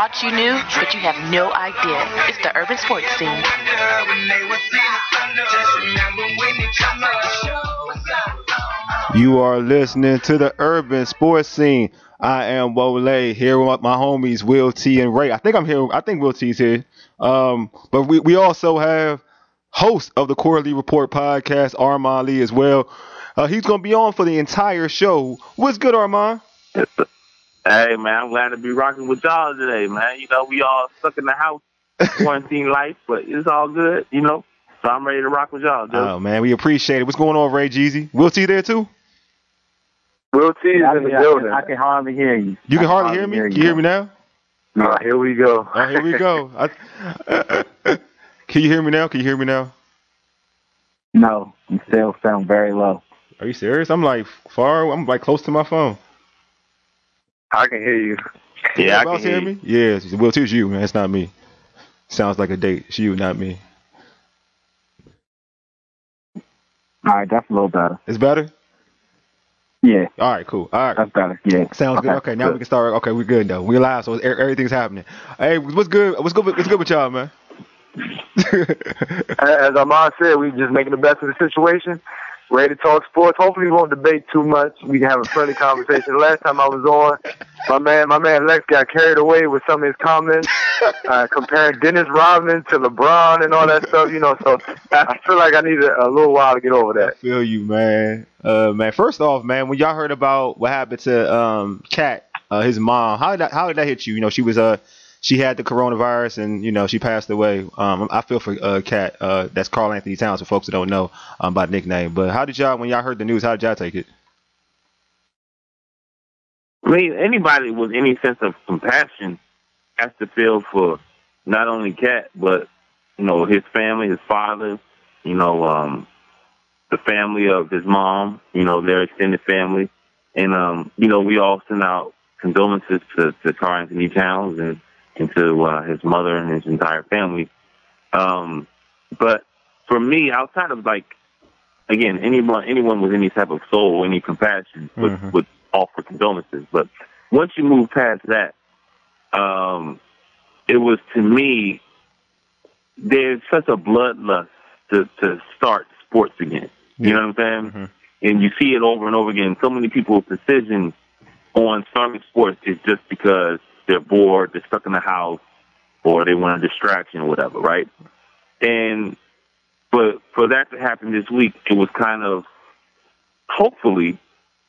thought you knew, but you have no idea. It's the Urban Sports Scene. You are listening to the Urban Sports Scene. I am Wole here with my homies Will T and Ray. I think I'm here. I think Will T's here. But we also have host of the Quarterly Report podcast, Armand Lee, as well. He's going to be on for the entire show. What's good, Armand? Hey, man, I'm glad to be rocking with y'all today, man. You know, we all stuck in the house, quarantine life, but it's all good, you know. So I'm ready to rock with y'all, dude. Oh, man, we appreciate it. What's going on, Ray Jeezy? Will T there, too? Will T is in the building. I can hardly hear you. You can hardly hear me? Can you hear me now? Here we go. Oh, here we go. Can you hear me now? Can you hear me now? No, you still sound very low. Are you serious? I'm like far. I'm like close to my phone. I can hear you. Yeah, I can hear me. Yeah, Will T, it's you, man. It's not me. Sounds like a date. It's you, not me. All right, that's a little better. It's better? Yeah. All right, cool. All right. That's better. Yeah. Sounds good. Okay, now we can start. Okay, we're good though. We're live, so everything's happening. Hey, what's good? What's good with y'all, man? As Armand said, we just making the best of the situation. Ready to talk sports. Hopefully we won't debate too much. We can have a friendly conversation. Last time I was on, my man Lex got carried away with some of his comments, comparing Dennis Rodman to LeBron and all that stuff, you know, so I feel like I need a little while to get over that. I feel you, man. Man, first off, man, when y'all heard about what happened to Kat, his mom, how did that hit you? You know, she had the coronavirus and, you know, she passed away. I feel for Kat. That's Karl Anthony Towns, for folks that don't know by nickname. But when y'all heard the news, how did y'all take it? I mean, anybody with any sense of compassion has to feel for not only Kat, but, you know, his family, his father, you know, the family of his mom, you know, their extended family. And, you know, we all send out condolences to Karl Anthony Towns and to his mother and his entire family. But for me, outside of, like, again, anyone with any type of soul, any compassion would offer condolences. But once you move past that, it was, to me, there's such a bloodlust to start sports again. You know what I'm saying? Mm-hmm. And you see it over and over again. So many people's decisions on starting sports is just because they're bored, they're stuck in the house, or they want a distraction or whatever, right? And for that to happen this week, it was kind of, hopefully,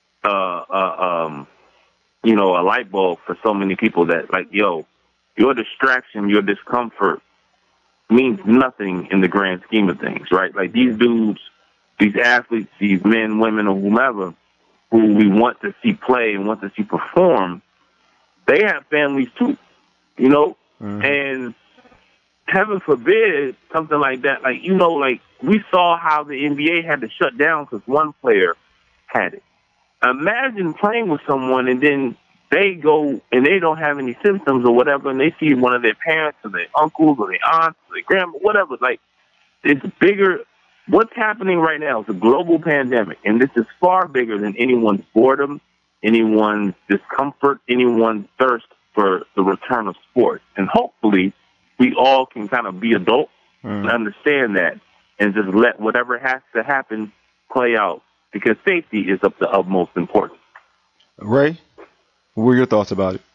you know, a light bulb for so many people that, like, yo, your distraction, your discomfort means nothing in the grand scheme of things, right? Like, these dudes, these athletes, these men, women, or whomever, who we want to see play and want to see perform, they have families too, you know? Mm-hmm. And heaven forbid something like that. Like, you know, like, we saw how the NBA had to shut down because one player had it. Imagine playing with someone and then they go and they don't have any symptoms or whatever, and they see one of their parents or their uncles or their aunts or their grandma, whatever. Like, it's bigger. What's happening right now is a global pandemic, and this is far bigger than anyone's boredom, anyone's discomfort, anyone's thirst for the return of sports. And hopefully we all can kind of be adults and understand that and just let whatever has to happen play out, because safety is of the utmost importance. Ray, what were your thoughts about it?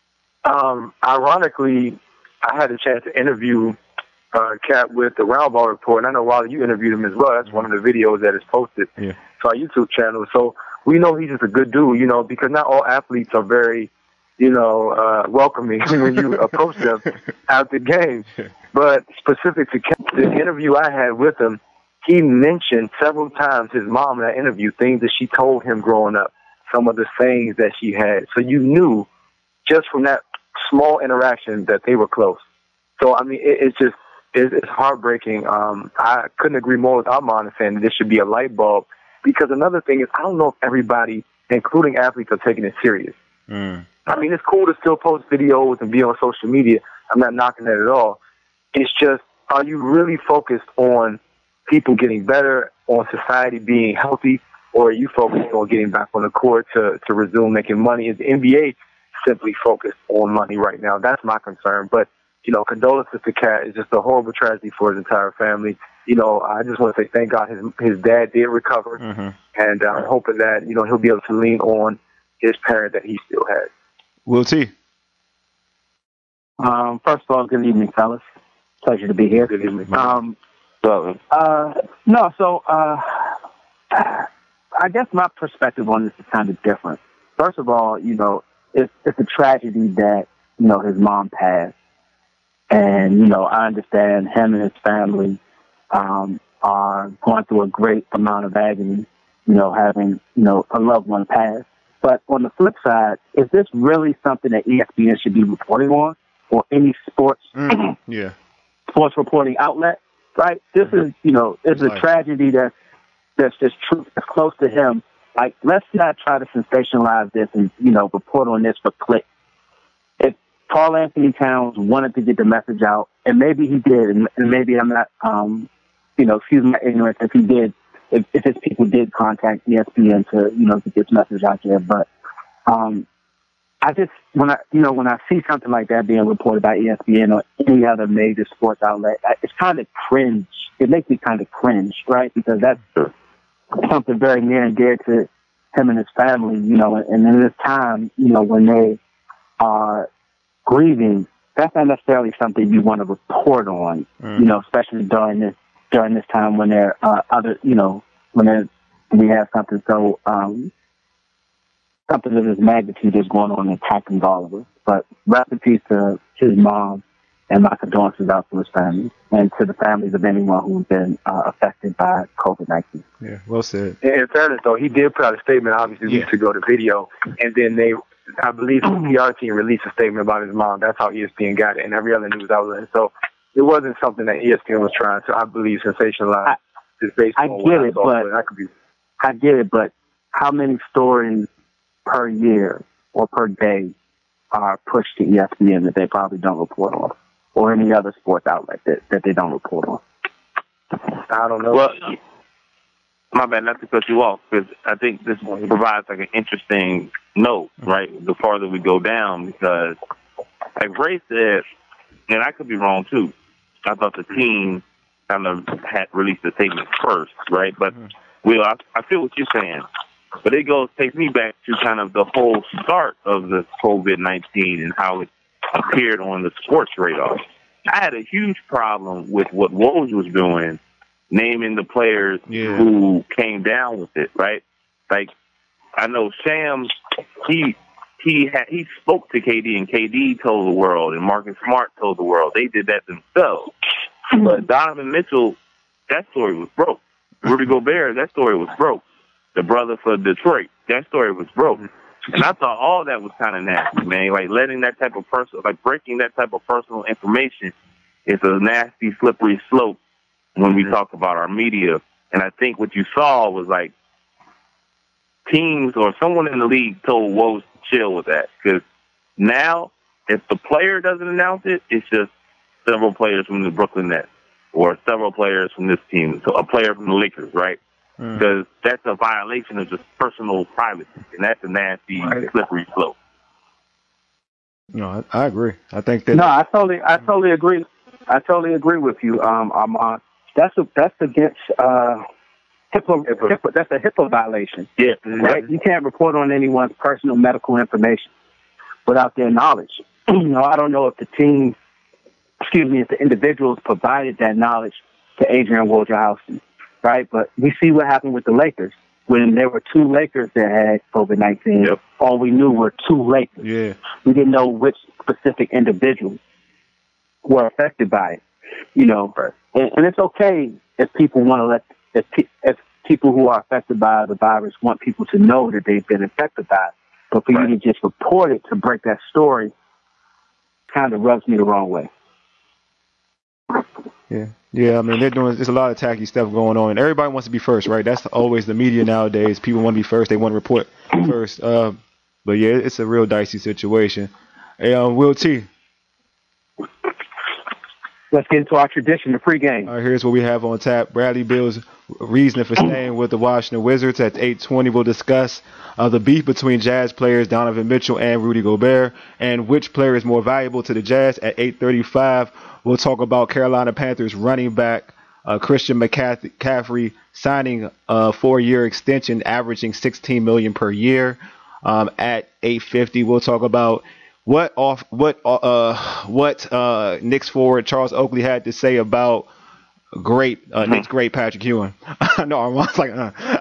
Ironically, I had a chance to interview Kat with the Roundball Report, and I know, Wally, you interviewed him as well. That's one of the videos that is posted to our YouTube channel. So we know he's just a good dude, you know, because not all athletes are very, you know, welcoming when you approach them after games. But specific to Kat, the interview I had with him, he mentioned several times his mom in that interview, things that she told him growing up, some of the sayings that she had. So you knew just from that small interaction that they were close. So, I mean, it's heartbreaking. I couldn't agree more with Armand in saying that this should be a light bulb, because another thing is, I don't know if everybody, including athletes, are taking it serious. I mean, it's cool to still post videos and be on social media. I'm not knocking that at all. It's just, are you really focused on people getting better, on society being healthy, or are you focused on getting back on the court to resume making money? Is the NBA simply focused on money right now. That's my concern. But, condolences to Cat. It's just a horrible tragedy for his entire family. I just want to say thank God his dad did recover. And I'm hoping that, he'll be able to lean on his parent that he still has. Will T. First of all, good evening, fellas. Pleasure to be here. Good evening. I guess my perspective on this is kind of different. First of all, it's a tragedy that, his mom passed. And, I understand him and his family are going through a great amount of agony, having, a loved one pass. But on the flip side, is this really something that ESPN should be reporting on, or any sports sports reporting outlet? Right? This is, it's a tragedy that's just truth, that's close to him. Like, let's not try to sensationalize this and, report on this for clicks. If Karl Anthony Towns wanted to get the message out, and maybe he did, and maybe I'm not, excuse my ignorance if he did, if his people did contact ESPN to, get this message out there. But I just, when I see something like that being reported by ESPN or any other major sports outlet, it's kind of cringe. It makes me kind of cringe, right? Because that's something very near and dear to him and his family, and in this time, when they are grieving, that's not necessarily something you want to report on, especially during this time when there are other, when we have something so, something of this magnitude is going on attacking all of us. But rest in peace to his mom, and my condolences out to his family and to the families of anyone who's been affected by COVID-19. Yeah, well said. In fairness, though, he did put out a statement, obviously, weeks ago, the video, and then I believe the PR team released a statement about his mom. That's how ESPN got it, and every other news outlet. So it wasn't something that ESPN was trying to, I believe, sensationalize. I get it, but how many stories per year or per day are pushed to ESPN that they probably don't report on, or any other sports outlet that they don't report on? I don't know. Well, my bad, not to cut you off, because I think this provides like an interesting note, right? The farther we go down, because like Ray said, and I could be wrong too, I thought the team kind of had released the statement first, right? But Will, I feel what you're saying, but it takes me back to kind of the whole start of the COVID-19 and how it appeared on the sports radar. I had a huge problem with what Woj was doing, naming the players who came down with it, right? Like, I know Shams, he spoke to KD, and KD told the world, and Marcus Smart told the world. They did that themselves. But Donovan Mitchell, that story was broke. Rudy Gobert, that story was broke. The brother for Detroit, that story was broke. And I thought all that was kind of nasty, man. Like, letting that type of breaking that type of personal information is a nasty, slippery slope when we talk about our media. And I think what you saw was like teams or someone in the league told Woj to chill with that. Because now, if the player doesn't announce it, it's just several players from the Brooklyn Nets or several players from this team. So a player from the Lakers, right? Because that's a violation of just personal privacy, and that's a nasty, slippery slope. No, I agree. I think that. No, I totally agree. I totally agree with you, Armand. That's against HIPAA. That's a HIPAA violation. Yeah, right. You can't report on anyone's personal medical information without their knowledge. I don't know if if the individuals provided that knowledge to Adrian Wojciechowski. Right, but we see what happened with the Lakers. When there were two Lakers that had COVID-19, all we knew were two Lakers. Yeah. We didn't know which specific individuals were affected by it. And it's okay if people want to if people who are affected by the virus want people to know that they've been affected by it. But for you to just report it to break that story kind of rubs me the wrong way. Yeah. I mean, there's a lot of tacky stuff going on. Everybody wants to be first, right? That's always the media nowadays. People want to be first. They want to report first. But yeah, it's a real dicey situation. Hey, Will T. Let's get into our tradition, the pregame. All right, here's what we have on tap. Bradley Beal's reasoning for staying with the Washington Wizards. At 8:20, we'll discuss the beef between Jazz players Donovan Mitchell and Rudy Gobert, and which player is more valuable to the Jazz. At 8:35, we'll talk about Carolina Panthers running back Christian McCaffrey signing a 4-year extension, averaging $16 million per year. At 8:50, we'll talk about what Knicks forward Charles Oakley had to say about Knicks great Patrick Ewing. No, Armand's like,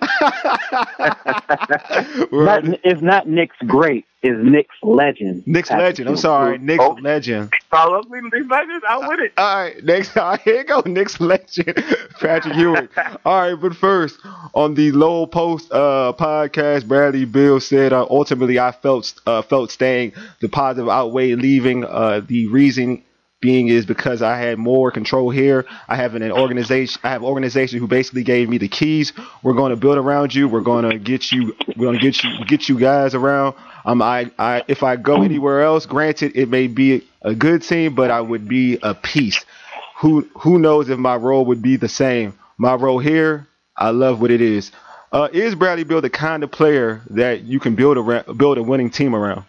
It's not Knicks great. It's Knicks legend. Knicks legend. I'm sorry, Knicks legend. Follow me, Knicks legend. I'm with it. All right, next. All right, here you go, Knicks legend, Patrick Ewing. All right, but first, on the Lowell Post podcast, Bradley Beal said, ultimately, I felt staying the positive outweighed leaving. The reason being is because I had more control here. I have an organization. I have an organization who basically gave me the keys. We're going to build around you. We're going to get you guys around. If I go anywhere else, granted, it may be a good team, but I would be a piece. Who knows if my role would be the same? My role here, I love what it is. Is Bradley Beal the kind of player that you can build a winning team around?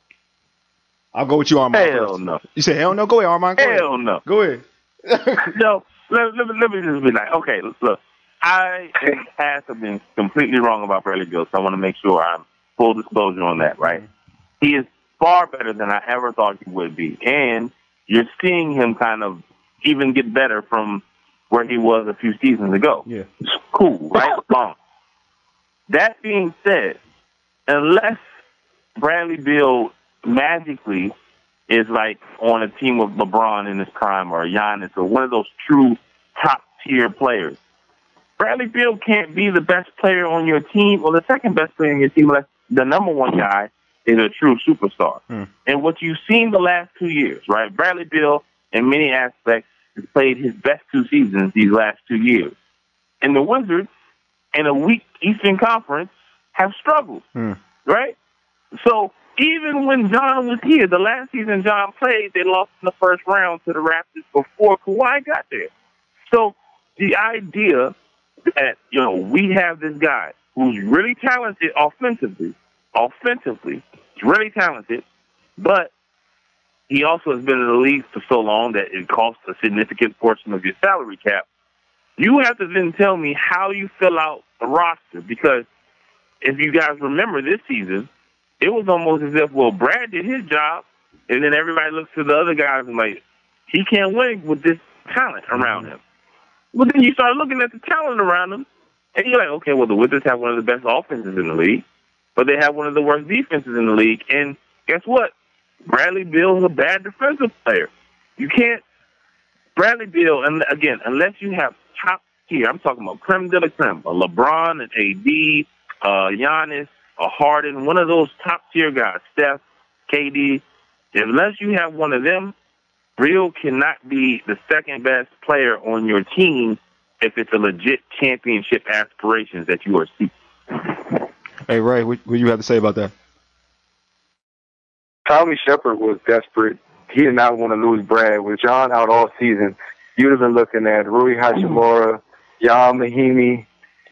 I'll go with you, Armand. Hell no. You say hell no? Go ahead, Armand. Hell no. Go ahead. No, let me just be like, okay, look, I have been completely wrong about Bradley Beal, so I want to make sure I'm full disclosure on that, right? He is far better than I ever thought he would be, and you're seeing him kind of even get better from where he was a few seasons ago. Yeah. It's cool, right? Long. That being said, unless Bradley Beal magically is like on a team with LeBron in his prime or Giannis or one of those true top-tier players, Bradley Beal can't be the best player on your team or the second best player on your team unless the number one guy is a true superstar. And what you've seen the last 2 years, right? Bradley Beal, in many aspects, has played his best 2 seasons these last 2 years. And the Wizards, in a weak Eastern Conference, have struggled, right? So even when John was here, the last season John played, they lost in the first round to the Raptors before Kawhi got there. So the idea that, we have this guy who's really talented offensively, he's really talented, but he also has been in the league for so long that it costs a significant portion of your salary cap. You have to then tell me how you fill out the roster, because if you guys remember this season, it was almost as if, well, Brad did his job, and then everybody looks to the other guys and like, he can't win with this talent around him. Well, then you start looking at the talent around him, and you're like, okay, well, the Wizards have one of the best offenses in the league, but they have one of the worst defenses in the league. And guess what? Bradley Beal is a bad defensive player. You can't Bradley Beal, and again, unless you have top tier, I'm talking about creme de la creme, a LeBron, an AD, Giannis, a Harden, one of those top tier guys, Steph, KD. Unless you have one of them, Beal cannot be the second best player on your team if it's a legit championship aspirations that you are seeking. Hey, Ray, what do you have to say about that? Tommy Shepard was desperate. He did not want to lose Brad. With John out all season, you'd have been looking at Rui Hachimura, Jan Mahimi.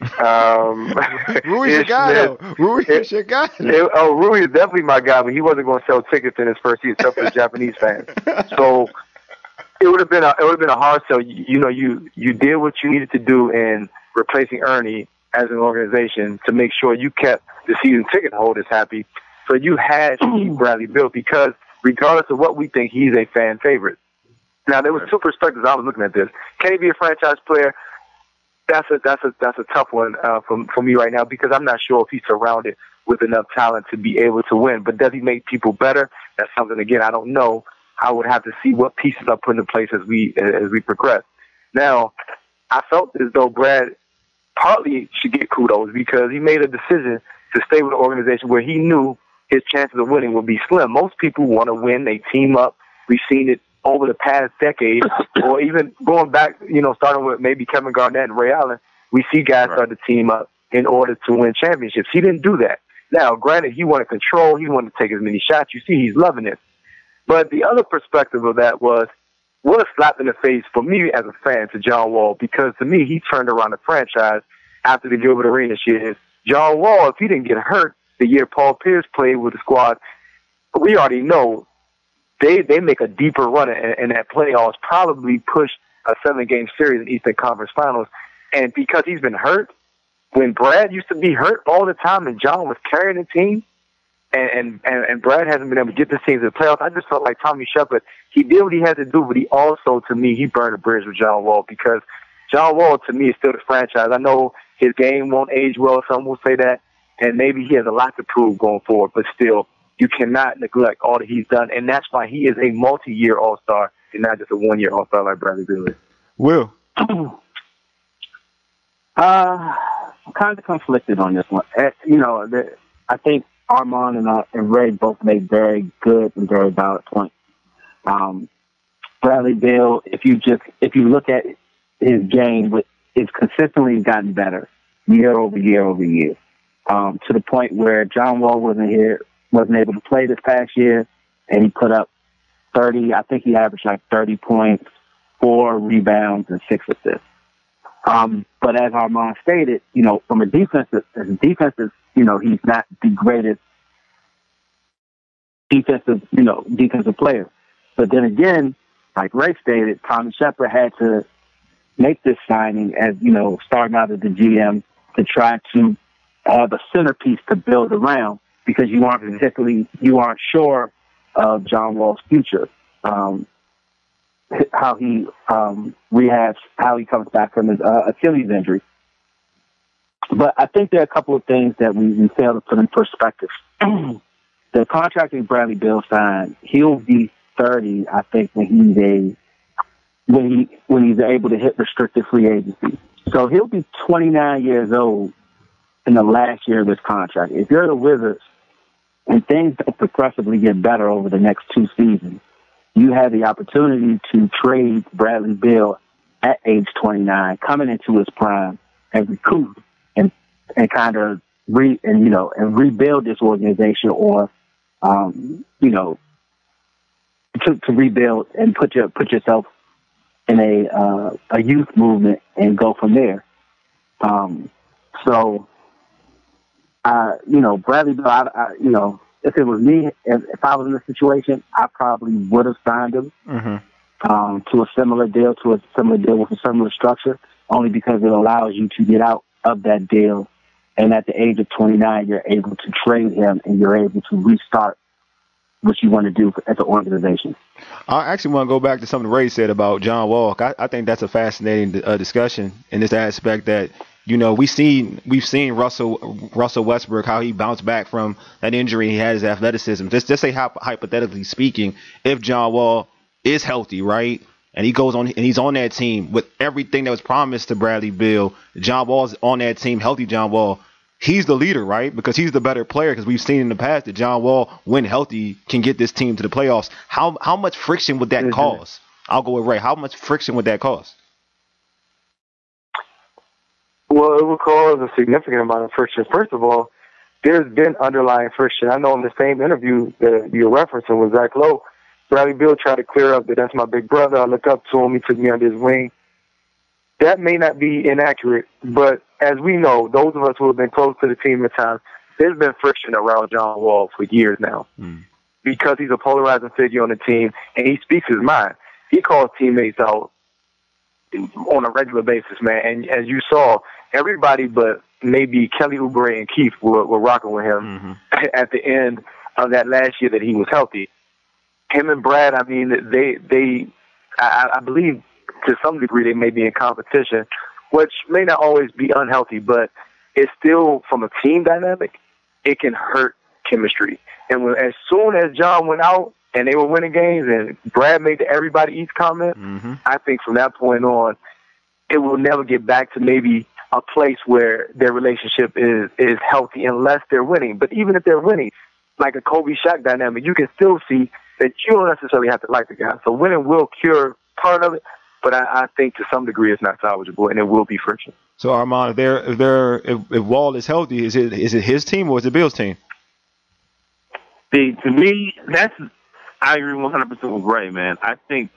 Rui's your guy, though. Rui is your guy. Rui is definitely my guy, but he wasn't going to sell tickets in his first season except for the Japanese fans. So it would have been a hard sell. You did what you needed to do in replacing Ernie as an organization to make sure you kept the season ticket holders happy. So you had to keep Bradley Beal because regardless of what we think, he's a fan favorite. Now there was 2 perspectives I was looking at this. Can he be a franchise player? That's a tough one for me right now because I'm not sure if he's surrounded with enough talent to be able to win. But does he make people better? That's something, again, I don't know. I would have to see what pieces are put into place as we progress. Now, I felt as though Brad partly should get kudos because he made a decision to stay with an organization where he knew his chances of winning would be slim. Most people want to win. They team up. We've seen it over the past decade, or even going back, starting with maybe Kevin Garnett and Ray Allen, we see guys start to team up in order to win championships. He didn't do that. Now, granted, he wanted control. He wanted to take as many shots. You see, he's loving it. But the other perspective of that was what a slap in the face for me as a fan to John Wall, because to me, he turned around the franchise after the Gilbert Arenas years. John Wall, if he didn't get hurt the year Paul Pierce played with the squad, we already know they make a deeper run in that playoffs, probably push a 7-game series in Eastern Conference Finals. And because he's been hurt, when Brad used to be hurt all the time and John was carrying the team, and Brad hasn't been able to get this team to the playoffs, I just felt like Tommy Shepard, he did what he had to do, but he also, to me, he burned a bridge with John Wall, because John Wall, to me, is still the franchise. I know his game won't age well, some will say that, and maybe he has a lot to prove going forward, but still, you cannot neglect all that he's done, and that's why he is a multi-year All-Star and not just a one-year All-Star like Bradley Beal is. Will? I'm kind of conflicted on this one. I think Armand and Ray both made very good and very valid points. Bradley Beal, if you look at his game, it's consistently gotten better year over year over year, to the point where John Wall wasn't able to play this past year, and he put up 30. I think he averaged like 30 points, 4 rebounds, and 6 assists. But as Armand stated, from a defensive, he's not the greatest defensive player. But then again, like Ray stated, Tommy Shepard had to make this signing as, starting out as the GM to try to have a centerpiece to build around, because you aren't sure of John Wall's future. How he rehabs, how he comes back from his Achilles injury. But I think there are a couple of things that we fail to put in perspective. The contract that Bradley Beal signed, he'll be 30, I think, when he's able to hit restricted free agency. So he'll be 29 years old in the last year of his contract. If you're the Wizards and things don't progressively get better over the next 2 seasons, you have the opportunity to trade Bradley Beal at age 29, coming into his prime, and recoup and kind of rebuild this organization, or to rebuild and put yourself in a youth movement and go from there. Bradley Beal, if it was me, if I was in this situation, I probably would have signed him to a similar deal with a similar structure, only because it allows you to get out of that deal. And at the age of 29, you're able to trade him, and you're able to restart what you want to do as an organization. I actually want to go back to something Ray said about John Wall. I think that's a fascinating discussion in this aspect that, we've seen Russell Westbrook, how he bounced back from that injury. He had his athleticism. Just say hypothetically speaking, if John Wall is healthy, right, and he goes on and he's on that team with everything that was promised to Bradley Beal, John Wall's on that team, healthy John Wall, he's the leader, right? Because he's the better player. Because we've seen in the past that John Wall, when healthy, can get this team to the playoffs. How much friction would that cause? I'll go with Ray. How much friction would that cause? Well, it would cause a significant amount of friction. First of all, there's been underlying friction. I know in the same interview that you're referencing with Zach Lowe, Bradley Beal tried to clear up that that's my big brother. I look up to him. He took me under his wing. That may not be inaccurate, but as we know, those of us who have been close to the team at times, there's been friction around John Wall for years now because he's a polarizing figure on the team, and he speaks his mind. He calls teammates out on a regular basis, man. And as you saw, everybody but maybe Kelly Oubre and Keith were rocking with him at the end of that last year that he was healthy. Him and Brad, I mean, I believe to some degree they may be in competition, which may not always be unhealthy, but it's still, from a team dynamic, it can hurt chemistry. And as soon as John went out and they were winning games and Brad made the everybody eats comment, I think from that point on, it will never get back to maybe a place where their relationship is healthy unless they're winning. But even if they're winning, like a Kobe-Shaq dynamic, you can still see that you don't necessarily have to like the guy. So winning will cure part of it, but I think to some degree it's not salvageable, and it will be friction. So Armand, if Wall is healthy, is it his team or is it Bill's team? To me, that's I agree 100% with Ray, man. I think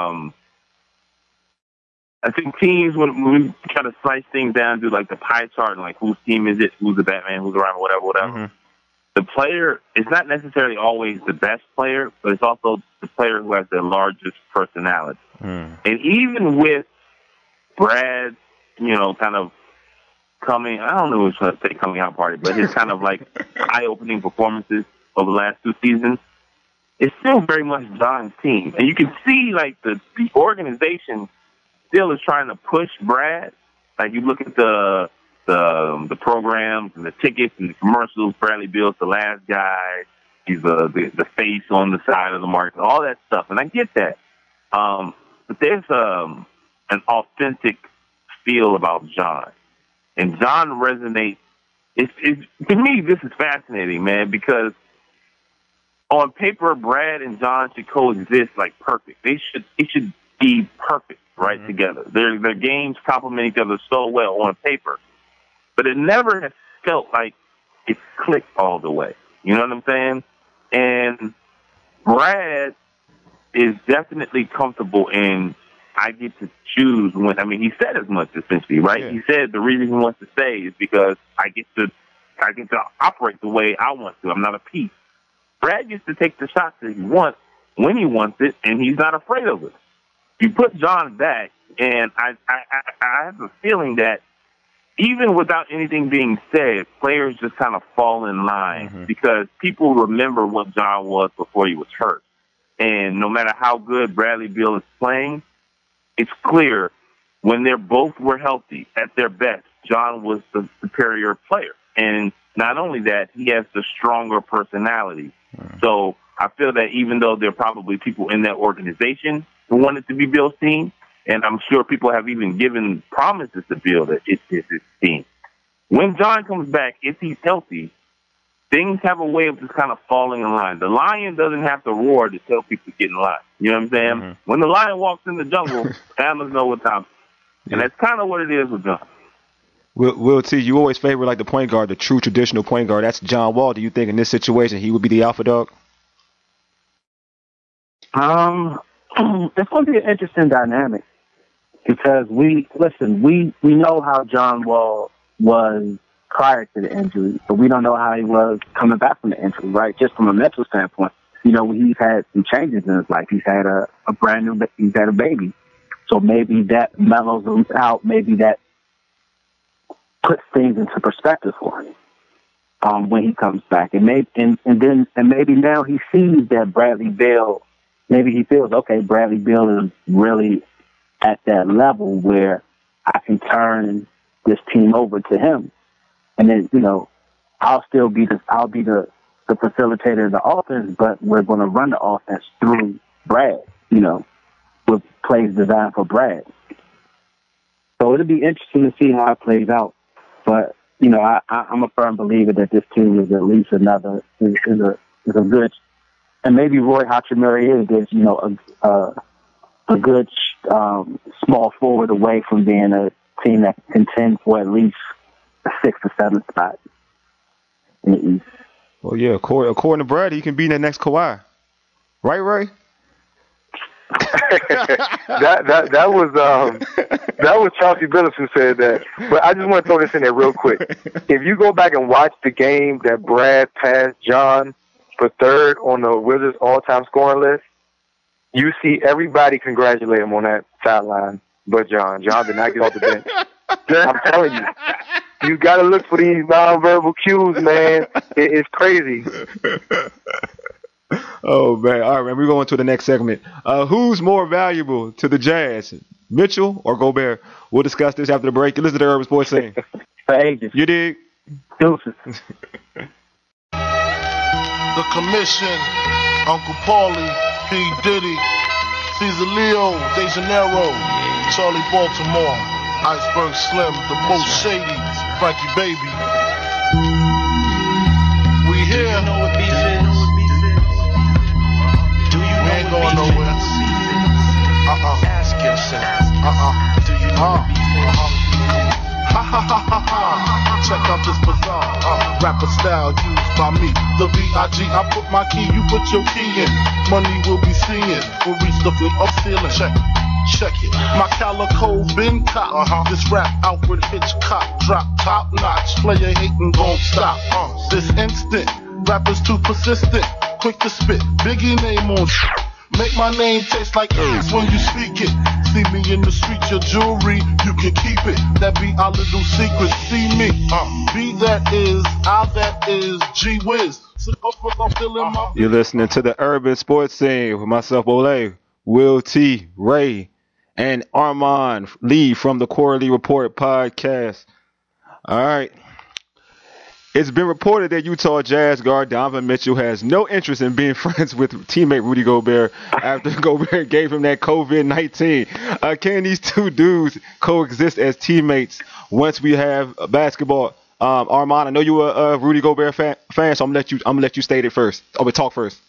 teams, when we try to slice things down, do like the pie chart and like whose team is it, who's the Batman, who's the Robin, whatever. Mm-hmm. The player is not necessarily always the best player, but it's also the player who has the largest personality. Mm. And even with Brad, kind of coming out party, but his kind of like eye-opening performances over the last 2 seasons, it's still very much John's team. And you can see like the organization still is trying to push Brad. Like you look at the programs and the tickets and the commercials. Bradley Beal's the last guy. He's the face on the side of the market. All that stuff, and I get that. But there's an authentic feel about John, and John resonates. To me, this is fascinating, man, because on paper, Brad and John should coexist like perfect. It should be perfect, right, mm-hmm. together. Their games complement each other so well on paper. But it never has felt like it's clicked all the way. You know what I'm saying? And Brad is definitely comfortable in, I get to choose when. I mean, he said as much, essentially, right? Yeah. He said the reason he wants to stay is because I get to operate the way I want to. I'm not a piece. Brad gets to take the shots that he wants when he wants it, and he's not afraid of it. You put John back, and I have a feeling that even without anything being said, players just kind of fall in line mm-hmm. because people remember what John was before he was hurt. And no matter how good Bradley Beal is playing, it's clear when they both were healthy at their best, John was the superior player. And not only that, he has the stronger personality. Mm-hmm. So I feel that even though there are probably people in that organization who wanted to be Beal's team, and I'm sure people have even given promises to Beal that it's his team. When John comes back, if he's healthy, things have a way of just kind of falling in line. The lion doesn't have to roar to tell people to get in line. You know what I'm saying? Mm-hmm. When the lion walks in the jungle, animals know what time. And that's kind of what it is with John. Will T, you always favor like the point guard, the true traditional point guard. That's John Wall. Do you think in this situation he would be the alpha dog? It's going to be an interesting dynamic because we know how John Wall was prior to the injury, but we don't know how he was coming back from the injury, right? Just from a mental standpoint, he's had some changes in his life. He's had he's had a baby, so maybe that mellows him out. Maybe that puts things into perspective for him when he comes back, and maybe now he sees that Bradley Beal. Maybe he feels, okay, Bradley Beal is really at that level where I can turn this team over to him. And then, I'll be the facilitator of the offense, but we're going to run the offense through Brad, with plays designed for Brad. So it'll be interesting to see how it plays out. But, I'm a firm believer that this team is at least is a good. And maybe Roy Hachimura is, a good small forward away from being a team that can contend for at least a 6th or 7th spot in the East. Well, yeah, according to Brad, he can be the next Kawhi. Right, Ray? that was Chauncey Billups who said that. But I just want to throw this in there real quick. If you go back and watch the game that Brad passed John for 3rd on the Wizards all-time scoring list, you see everybody congratulate him on that sideline, but John. John did not get off the bench. I'm telling you, you got to look for these nonverbal cues, man. It's crazy. Oh man! All right, man. We're going to the next segment. Who's more valuable to the Jazz, Mitchell or Gobert? We'll discuss this after the break. Listen to the Urban Sports Scene. For ages. You dig? Deuces. The Commission, Uncle Paulie, P. Diddy, Cesar Leo, De Janeiro, Charlie Baltimore, Iceberg Slim, the most shady, Frankie Baby. We here. You know what beef is? Do you know ain't going nowhere. Ask yourself. Do you know what beef is? Check out this bizarre rapper style used by me. The B.I.G. I put my key, you put your key in. Money will be seeing. We'll reach the flip up ceiling. Check it. My calico been cop. This rap Alfred Hitchcock drop top notch. Player hating gon' stop. This instant. Rappers too persistent. Quick to spit. Biggie name on make my name taste like herbs when you speak it. See me in the street, your jewelry, you can keep it. That be our little secret. See me. B that is, I that is, G Wiz. You're listening to the Urban Sports Scene with myself, Ole, Will T, Ray, and Armand Lee from the Quarterly Report podcast. All right. It's been reported that Utah Jazz guard Donovan Mitchell has no interest in being friends with teammate Rudy Gobert after Gobert gave him that COVID-19. Can these two dudes coexist as teammates once we have basketball? Armand, I know you a Rudy Gobert fan, so I'm gonna let you state it first. Talk first.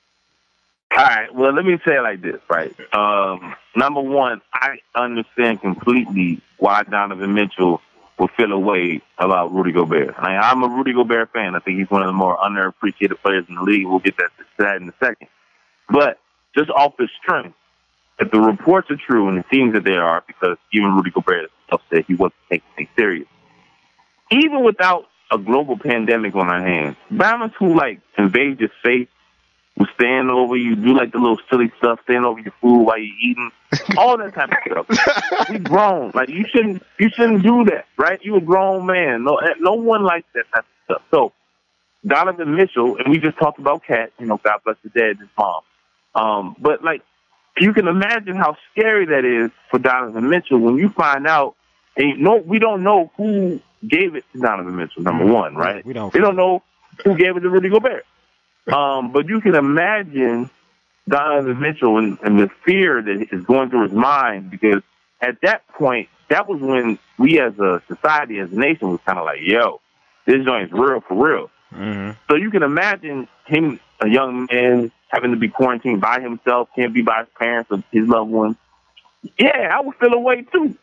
All right. Well, let me say it like this, right? Number one, I understand completely why Donovan Mitchell will feel a way about Rudy Gobert. I'm a Rudy Gobert fan. I think he's one of the more underappreciated players in the league. We'll get to that in a second. But just off his strength, if the reports are true, and it seems that they are, because even Rudy Gobert said he wasn't taking things serious, even without a global pandemic on our hands, Bama's who, invade your face, will stand over you, do the little silly stuff, stand over your food while you're eating, all that type of stuff. We grown. You shouldn't do that, right? You a grown man. No one likes that type of stuff. So Donovan Mitchell, and we just talked about Cat, God bless the dead, his mom. But you can imagine how scary that is for Donovan Mitchell when you find out, and we don't know who gave it to Donovan Mitchell, number one, right? We don't know who gave it to Rudy Gobert. But you can imagine Donovan Mitchell and the fear that is going through his mind, because at that point, that was when we as a society, as a nation, was kind of yo, this joint's real for real. Mm-hmm. So you can imagine him, a young man, having to be quarantined by himself, can't be by his parents or his loved ones. Yeah, I would feel a way too.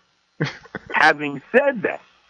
Having said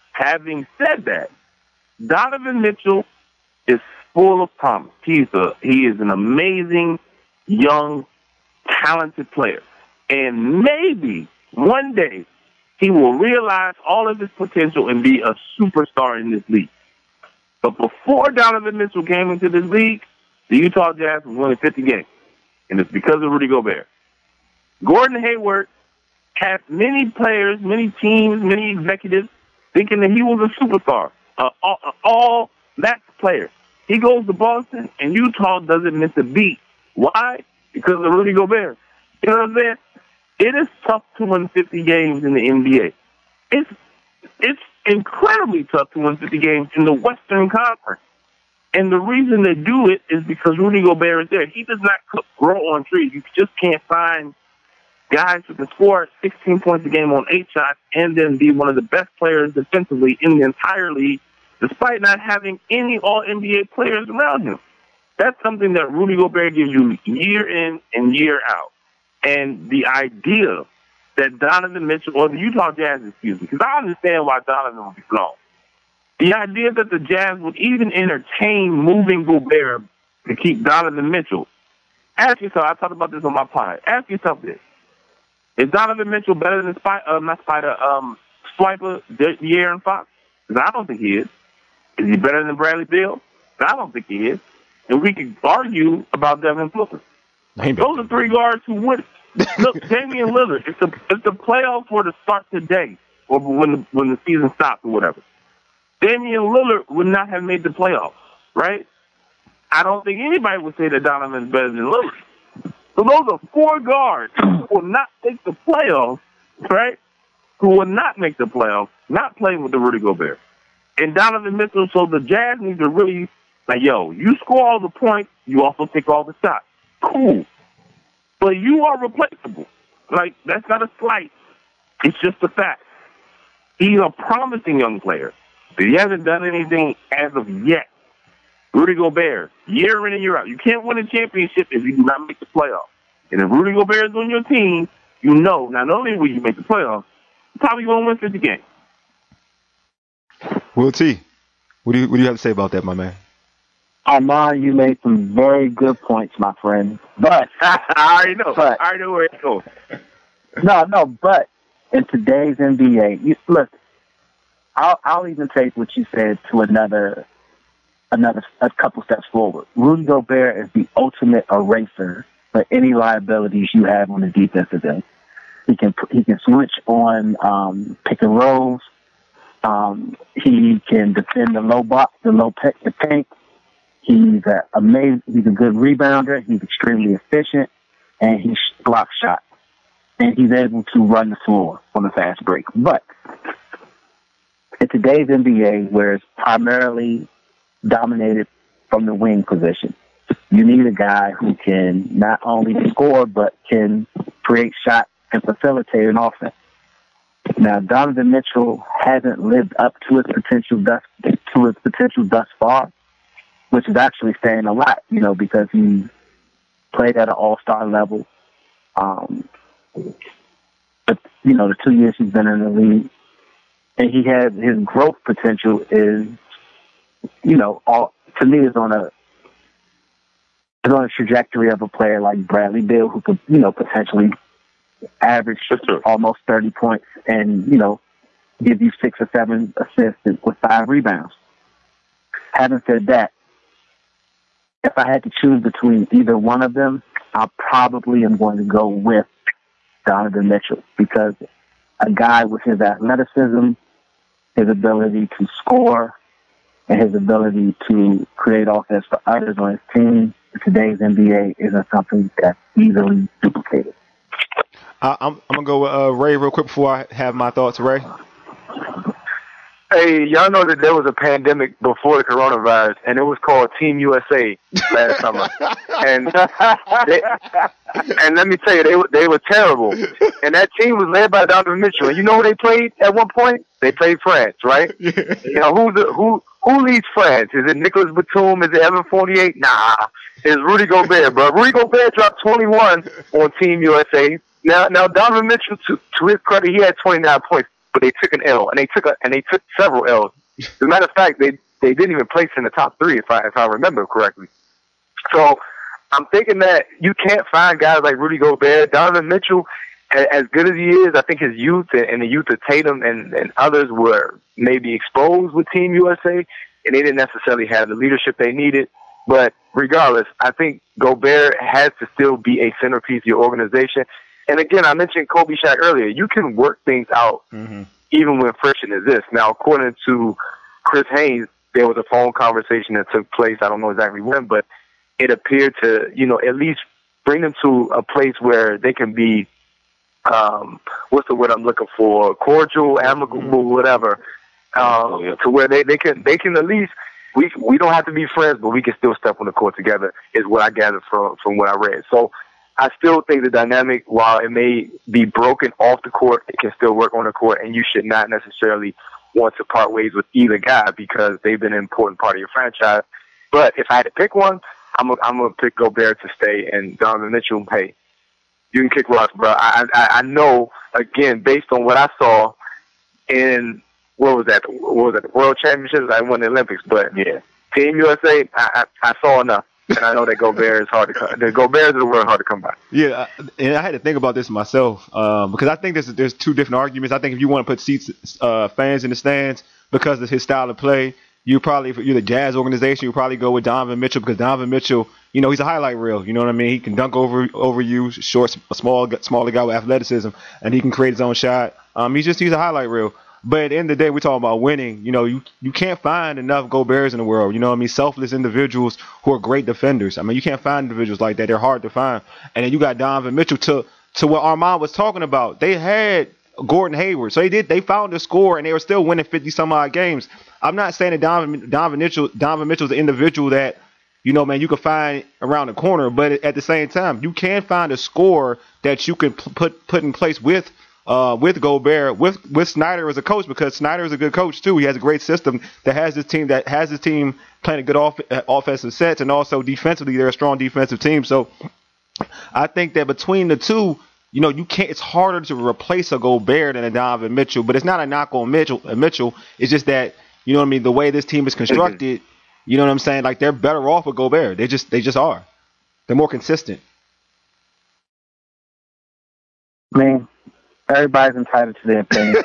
that, Donovan Mitchell is full of promise. He is an amazing, young, talented player. And maybe one day he will realize all of his potential and be a superstar in this league. But before Donovan Mitchell came into this league, the Utah Jazz was winning 50 games. And it's because of Rudy Gobert. Gordon Hayward had many players, many teams, many executives thinking that he was a superstar, all max player. He goes to Boston, and Utah doesn't miss a beat. Why? Because of Rudy Gobert. You know what I'm saying? It is tough to win 50 games in the NBA. It's incredibly tough to win 50 games in the Western Conference. And the reason they do it is because Rudy Gobert is there. He does not grow on trees. You just can't find guys who can score 16 points a game on 8 shots and then be one of the best players defensively in the entire league, despite not having any All-NBA players around him. That's something that Rudy Gobert gives you year in and year out. And the idea that Donovan Mitchell, or the Utah Jazz, because I understand why Donovan would be flown. The idea that the Jazz would even entertain moving Gobert to keep Donovan Mitchell. Ask yourself, I talked about this on my pod. Ask yourself this. Is Donovan Mitchell better than Swiper, De'Aaron Fox? Because I don't think he is. Is he better than Bradley Beal? I don't think he is. And we can argue about Devin Booker. Those are three guards who would. Look, Damian Lillard, if the playoffs were to start today, or when the season stops or whatever, Damian Lillard would not have made the playoffs, right? I don't think anybody would say that Donovan is better than Lillard. So those are four guards who will not make the playoffs, right? Who will not make the playoffs, not playing with the Rudy Gobert. And Donovan Mitchell, so the Jazz need to really, you score all the points, you also take all the shots. Cool. But you are replaceable. That's not a slight. It's just a fact. He's a promising young player, but he hasn't done anything as of yet. Rudy Gobert, year in and year out. You can't win a championship if you do not make the playoffs. And if Rudy Gobert is on your team, not only will you make the playoffs, you're probably going to win 50 games. Will T, what do you have to say about that, my man? Armand, you made some very good points, my friend. But I already know. I already know where it's going. No, but in today's NBA, look, I'll even take what you said to a couple steps forward. Rudy Gobert is the ultimate eraser for any liabilities you have on the defensive end. He can switch on pick and rolls. He can defend the paint. He's amazing. He's a good rebounder. He's extremely efficient, and he blocks shots. And he's able to run the floor on a fast break. But in today's NBA, where it's primarily dominated from the wing position, you need a guy who can not only score but can create shots and facilitate an offense. Now, Donovan Mitchell hasn't lived up to his potential thus far, which is actually saying a lot, because he played at an all-star level. But, the 2 years he's been in the league, and his growth potential is, to me is on a trajectory of a player like Bradley Beal, who could, potentially average almost 30 points and, give you 6 or 7 assists with 5 rebounds. Having said that, if I had to choose between either one of them, I probably am going to go with Donovan Mitchell, because a guy with his athleticism, his ability to score, and his ability to create offense for others on his team in today's NBA isn't something that's easily duplicated. I'm going to go with Ray real quick before I have my thoughts. Ray? Hey, y'all know that there was a pandemic before the coronavirus, and it was called Team USA last summer. And let me tell you, they were terrible. And that team was led by Donovan Mitchell. And you know who they played at one point? They played France, right? Who leads France? Is it Nicolas Batum? Is it Evan Fournier? Nah, it's Rudy Gobert, bro. Rudy Gobert dropped 21 on Team USA. Now Donovan Mitchell, to his credit, he had 29 points. But they took an L, and they took several L's. As a matter of fact, they didn't even place in the top 3, if I remember correctly. So I'm thinking that you can't find guys like Rudy Gobert. Donovan Mitchell, as good as he is, I think his youth and the youth of Tatum and others were maybe exposed with Team USA, and they didn't necessarily have the leadership they needed. But regardless, I think Gobert has to still be a centerpiece of your organization. And again, I mentioned Kobe Shaq earlier. You can work things out even when friction exists. Now, according to Chris Haynes, there was a phone conversation that took place. I don't know exactly when, but it appeared to, at least bring them to a place where they can be, what's the word I'm looking for? Cordial, amicable, whatever. To where they can at least, we don't have to be friends, but we can still step on the court together, is what I gathered from what I read. So I still think the dynamic, while it may be broken off the court, it can still work on the court, and you should not necessarily want to part ways with either guy because they've been an important part of your franchise. But if I had to pick one, I'm gonna pick Gobert to stay, and Donovan Mitchell, hey, you can kick rocks, bro. I know, again, based on what I saw in what was that, the World Championships? I won the Olympics, but yeah, Team USA, I saw enough. And I know that Gobert is hard to come. The Goberts of the world hard to come by. Yeah, and I had to think about this myself because I think there's 2 different arguments. I think if you want to put fans in the stands because of his style of play, if you're the Jazz organization, you probably go with Donovan Mitchell because Donovan Mitchell, he's a highlight reel. You know what I mean? He can dunk over you, short, smaller guy with athleticism, and he can create his own shot. He's a highlight reel. But at the end of the day, we're talking about winning. You can't find enough Goberts in the world. Selfless individuals who are great defenders. You can't find individuals like that. They're hard to find. And then you got Donovan Mitchell to what Armand was talking about. They had Gordon Hayward. So they found a score, and they were still winning 50-some-odd games. I'm not saying that Donovan Mitchell's an individual that, you can find around the corner. But at the same time, you can find a score that you can put in place with Gobert, with Snyder as a coach, because Snyder is a good coach too. He has a great system that has his team playing a good offensive sets, and also defensively they're a strong defensive team. So I think that between the two, you can't. It's harder to replace a Gobert than a Donovan Mitchell, but it's not a knock on Mitchell. It's just that the way this team is constructed. You know what I'm saying? Like they're better off with Gobert. They just are. They're more consistent. I mean, everybody's entitled to their opinion.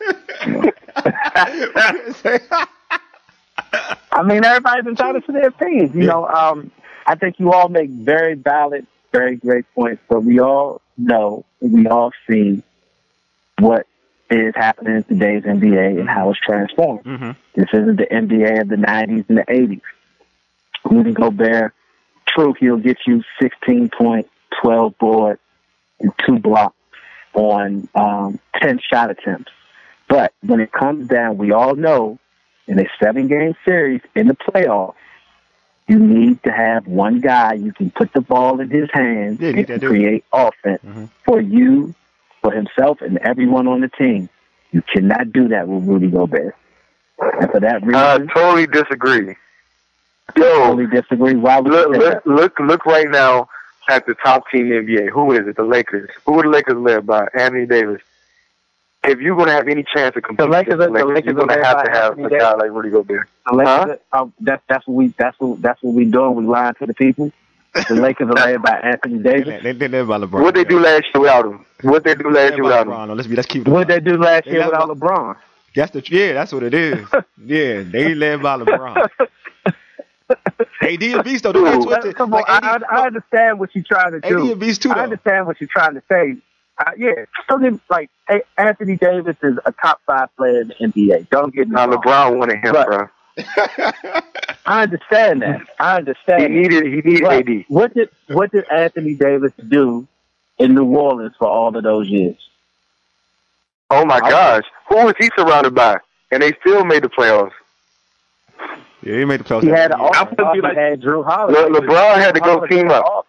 I mean, everybody's entitled to their opinions. You know, I think you all make very valid, very great points, but we all know, we all see what is happening in today's NBA and how it's transformed. Mm-hmm. This isn't the NBA of the 90s and the 80s. Rudy Gobert, true, he'll get you 16 points, 12 boards, and 2 blocks on 10 shot attempts. But when it comes down, we all know in a 7-game series in the playoffs, you need to have one guy you can put the ball in his hands and create offense for you, for himself, and everyone on the team. You cannot do that with Rudy Gobert. And for that reason, I totally disagree. Totally disagree. Why would look right now at the top team in the NBA. Who is it? The Lakers. Who are the Lakers led by? Anthony Davis. If you're going to have any chance of competing, you're going to have a guy like Rudy Gobert. That's what we doing. We lying to the people. The Lakers are led by Anthony Davis. They led by LeBron. What they do last year without him? What they do last year without him? Let's keep. What they do last year without LeBron? That's what it is. Yeah, they led by LeBron. AD and Beast though. Come on, I understand what you're trying to do. AD and Beast too. I understand what you're trying to say. Something like Anthony Davis is a top 5 player in the NBA. Don't get me wrong. LeBron wanted him, bro. I understand that. He needed AD. What did Anthony Davis do in New Orleans for all of those years? Oh my gosh, who was he surrounded by? And they still made the playoffs. Yeah, he made the playoffs. He had had Drew Holiday. LeBron had to go team up.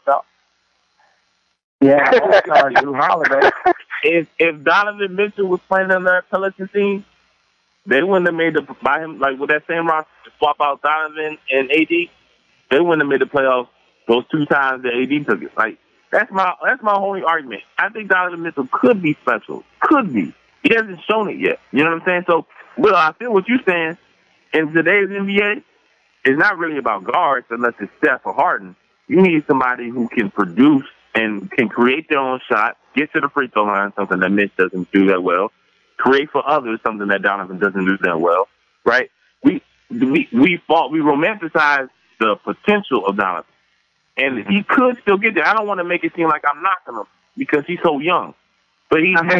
Yeah, Drew Holiday. If Donovan Mitchell was playing on that Pelican team, they wouldn't have made by him like with that same roster to swap out Donovan and AD. They wouldn't have made the playoffs those 2 times that AD took it. Like that's my only argument. I think Donovan Mitchell could be special. Could be. He hasn't shown it yet. You know what I'm saying? So, Will, I feel what you're saying. In today's NBA, it's not really about guards unless it's Steph or Harden. You need somebody who can produce and can create their own shot, get to the free throw line, something that Mitch doesn't do that well, create for others, something that Donovan doesn't do that well, right? We romanticize the potential of Donovan, and he could still get there. I don't want to make it seem like I'm knocking him because he's so young. But you are.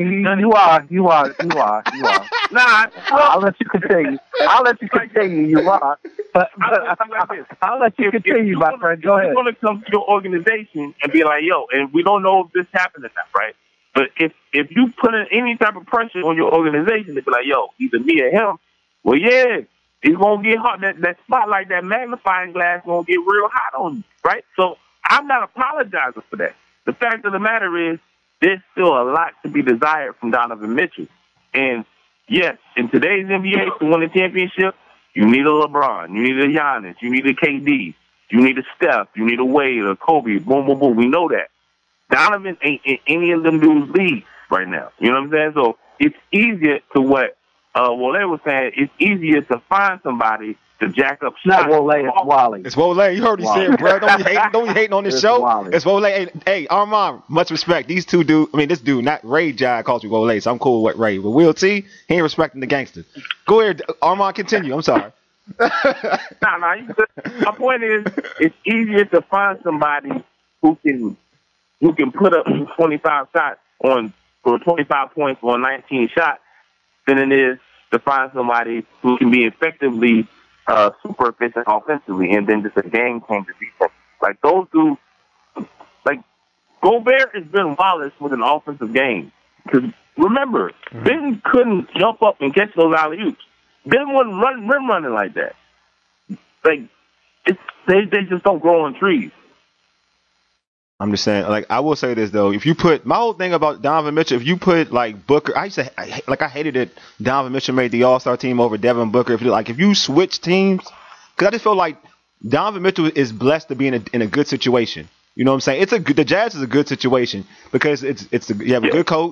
Nah, I'll let you continue. You are. But I'll let you continue, my friend. Go ahead. You're going to come to your organization and be like, yo, and we don't know if this happened or not, right? But if you put in any type of pressure on your organization to be like, yo, either me or him, well, yeah, it's going to get hot. That spotlight, that magnifying glass going to get real hot on you, right? So I'm not apologizing for that. The fact of the matter is, there's still a lot to be desired from Donovan Mitchell. And, yes, in today's NBA, to win a championship, you need a LeBron, you need a Giannis, you need a KD, you need a Steph, you need a Wade, a Kobe, boom, boom, boom. We know that. Donovan ain't in any of them dudes' leagues right now. You know what I'm saying? So it's easier to what Wale was saying, it's easier to find somebody to jack up shots. Not Wale, it's Wally. It's Wale. You heard me say it, bro. Don't be hating on this show. Wally. It's Wale. Hey, Armand, much respect. These two dudes, this dude, not Ray J, calls me Wale, so I'm cool with Ray. But Will T, he ain't respecting the gangster. Go ahead, Armand, continue. I'm sorry. Nah. My point is, it's easier to find somebody who can put up 25 shots for 25 points on 19 shots than it is to find somebody who can be effectively super efficient offensively and then just a game changer defense. Like those dudes, like Gobert is Ben Wallace with an offensive game. Because remember, Ben couldn't jump up and catch those alley-oops. Ben wasn't running like that. Like they just don't grow on trees. I'm just saying, like, I will say this, though. If you put, my whole thing about Donovan Mitchell, if you put, like, Booker, I hated it. Donovan Mitchell made the All-Star team over Devin Booker. If you switch teams, because I just feel like Donovan Mitchell is blessed to be in a good situation. You know what I'm saying? The Jazz is a good situation because you have a good coach.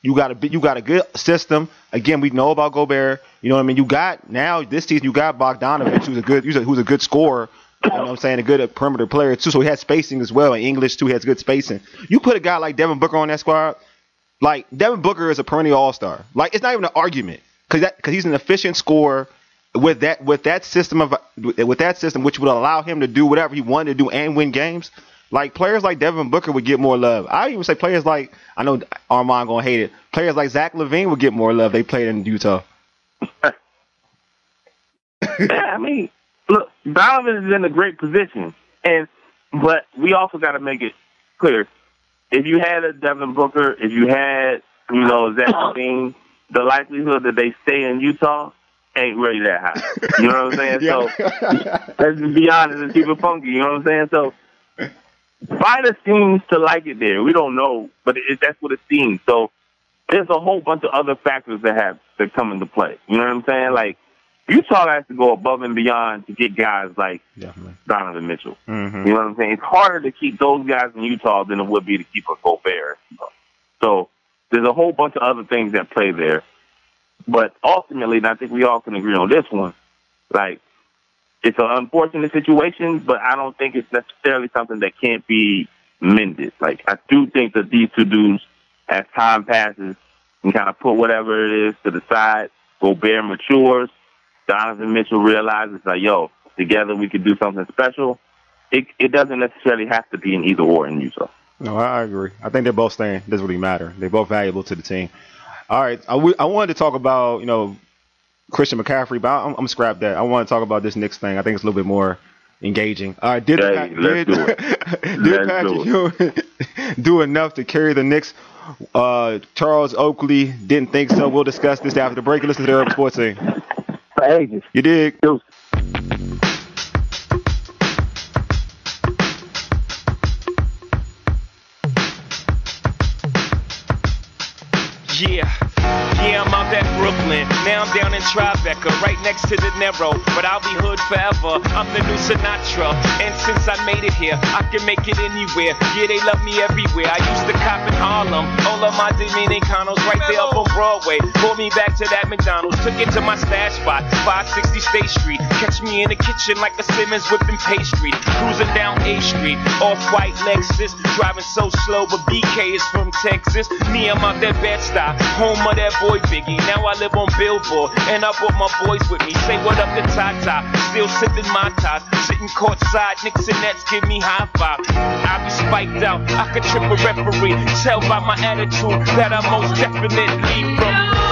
You got a good system. Again, we know about Gobert. You know what I mean? You got now this season. You got Bogdanovich, who's a good scorer. You know what I'm saying? A good perimeter player too. So he has spacing as well. In English too, he has good spacing. You put a guy like Devin Booker on that squad. Like Devin Booker is a perennial all-star. Like it's not even an argument because he's an efficient scorer with that system, which would allow him to do whatever he wanted to do and win games. Like players like Devin Booker would get more love. I even say players like, I know Armand gonna hate it. Players like Zach LaVine would get more love. They played in Utah. Yeah, I mean, look, Donovan is in a great position, but we also got to make it clear: if you had a Devin Booker, if you had Zach LaVine, the likelihood that they stay in Utah ain't really that high. You know what I'm saying? Yeah. So let's just be honest and keep it funky. You know what I'm saying? So. Vida seems to like it there. We don't know, but that's what it seems. So there's a whole bunch of other factors that come into play. You know what I'm saying? Like Utah has to go above and beyond to get guys like Donovan Mitchell. Mm-hmm. You know what I'm saying? It's harder to keep those guys in Utah than it would be to keep a Gobert. So there's a whole bunch of other things that play there. But ultimately, and I think we all can agree on this one, like, it's an unfortunate situation, but I don't think it's necessarily something that can't be mended. Like, I do think that these two dudes, as time passes, can kind of put whatever it is to the side. Gobert matures. Donovan Mitchell realizes, like, yo, together we could do something special. It doesn't necessarily have to be an either or in Utah. No, I agree. I think they're both staying. It doesn't really matter. They're both valuable to the team. All right. I wanted to talk about, Christian McCaffrey, but I'm going to scrap that. I want to talk about this Knicks thing. I think it's a little bit more engaging. All right, did Patrick Ewing do enough to carry the Knicks? Charles Oakley didn't think so. We'll discuss this after the break. Listen to the Urban Sports Scene. For ages. You dig? Yeah, I'm out at Brooklyn. Now I'm down in Tribeca, right next to the Narrow. But I'll be hood forever. I'm the new Sinatra. And since I made it here, I can make it anywhere. Yeah, they love me everywhere. I used to cop in Harlem. All of my Dominicanos right there up on Broadway. Pulled me back to that McDonald's. Took it to my stash spot, 560 State Street. Catch me in the kitchen like a Simmons whipping pastry. Cruising down A Street, off-white Lexus. Driving so slow, but BK is from Texas. Me, I'm out that Bed-Stuy, home of that boy Biggie. Now I live on Billboard, and I brought my boys with me. Say what up to Tata, still sipping my ties. Sitting courtside, Knicks and Nets give me high five. I be spiked out, I could trip a referee. Tell by my attitude that I'm most definitely from.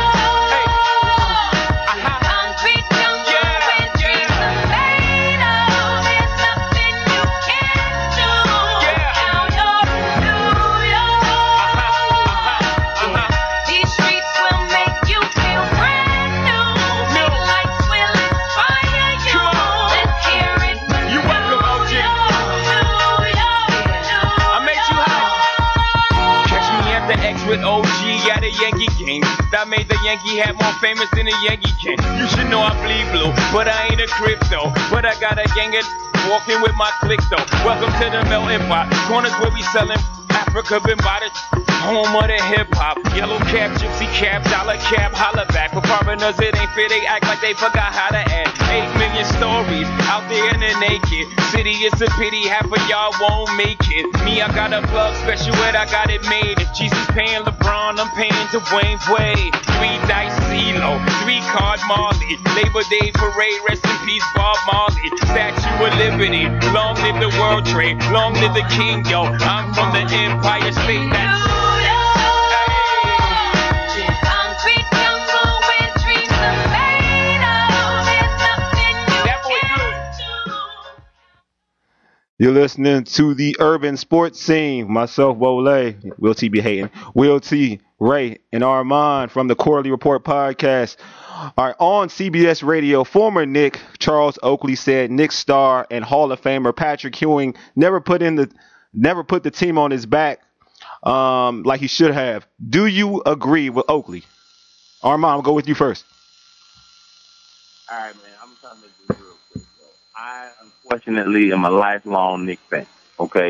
With OG at a Yankee game that made the Yankee hat more famous than a Yankee can. You should know I bleed blue, but I ain't a crypto. But I got a gang of walking with my click though. Welcome to the melting pot. Corners where we selling Africa been by the home of the hip hop. Yellow cap, gypsy cap, dollar cap, holla back. For foreigners it ain't fair, they act like they forgot how to act. 8 million stories out there in the naked city. It's a pity half of y'all won't make it. Me, I got a plug special ed, I got it made. If Jesus paying LeBron, I'm paying Dwayne Wade. 3 dice CeeLo, 3 card Marley. Labor Day parade, rest in peace Bob Marley. Statue of Liberty, long live the World Trade, long live the King, yo. I'm from the Empire State, that's You're listening to the Urban Sports Scene. Myself, Wole, Will T be hating, Will T, Ray, and Armand from the Quarterly Report podcast. All right, on CBS Radio, former Knick Charles Oakley said Knicks star and Hall of Famer Patrick Ewing never put the team on his back like he should have. Do you agree with Oakley? Armand, I'll go with you first. All right, man. I'm trying to make this real quick, though. I, unfortunately, am a lifelong Knicks fan, okay?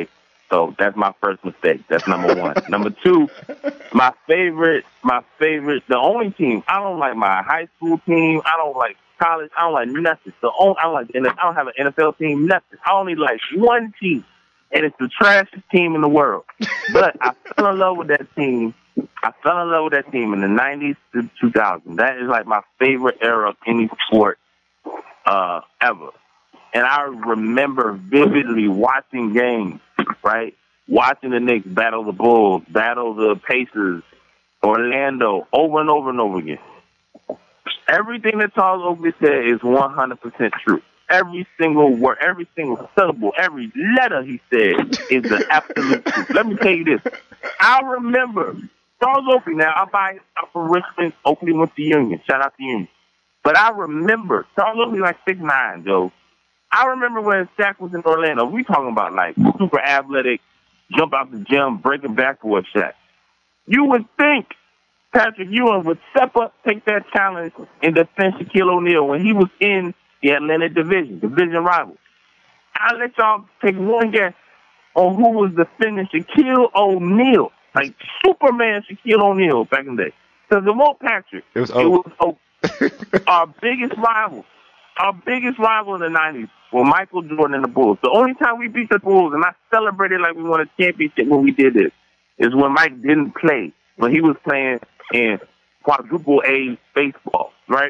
So that's my first mistake. That's number one. Number two, my favorite, the only team, I don't like my high school team. I don't like college. I don't like nothing. I don't have an NFL team, nothing. I only like one team, and it's the trashiest team in the world. But I fell in love with that team. in the 90s to 2000. That is like my favorite era of any sport ever. And I remember vividly watching games, right? Watching the Knicks battle the Bulls, battle the Pacers, Orlando, over and over and over again. Everything that Charles Oakley said is 100% true. Every single word, every single syllable, every letter he said is the absolute truth. Let me tell you this. I remember Charles Oakley, now I'm from Richmond. Oakley went to Union. Shout out to Union. But I remember Charles Oakley like 6'9", Joe. I remember when Shaq was in Orlando. We talking about like super athletic, jump out the gym, breaking backboard Shaq. You would think Patrick Ewing would step up, take that challenge, and defend Shaquille O'Neal when he was in the Atlanta division rival. I'll let y'all take one guess on who was defending Shaquille O'Neal, like Superman Shaquille O'Neal back in the day. Because it wasn't Patrick. It was our biggest rival. Our biggest rival in the 90s were Michael Jordan and the Bulls. The only time we beat the Bulls, and I celebrated like we won a championship when we did this, is when Mike didn't play, when he was playing in quadruple A baseball, right?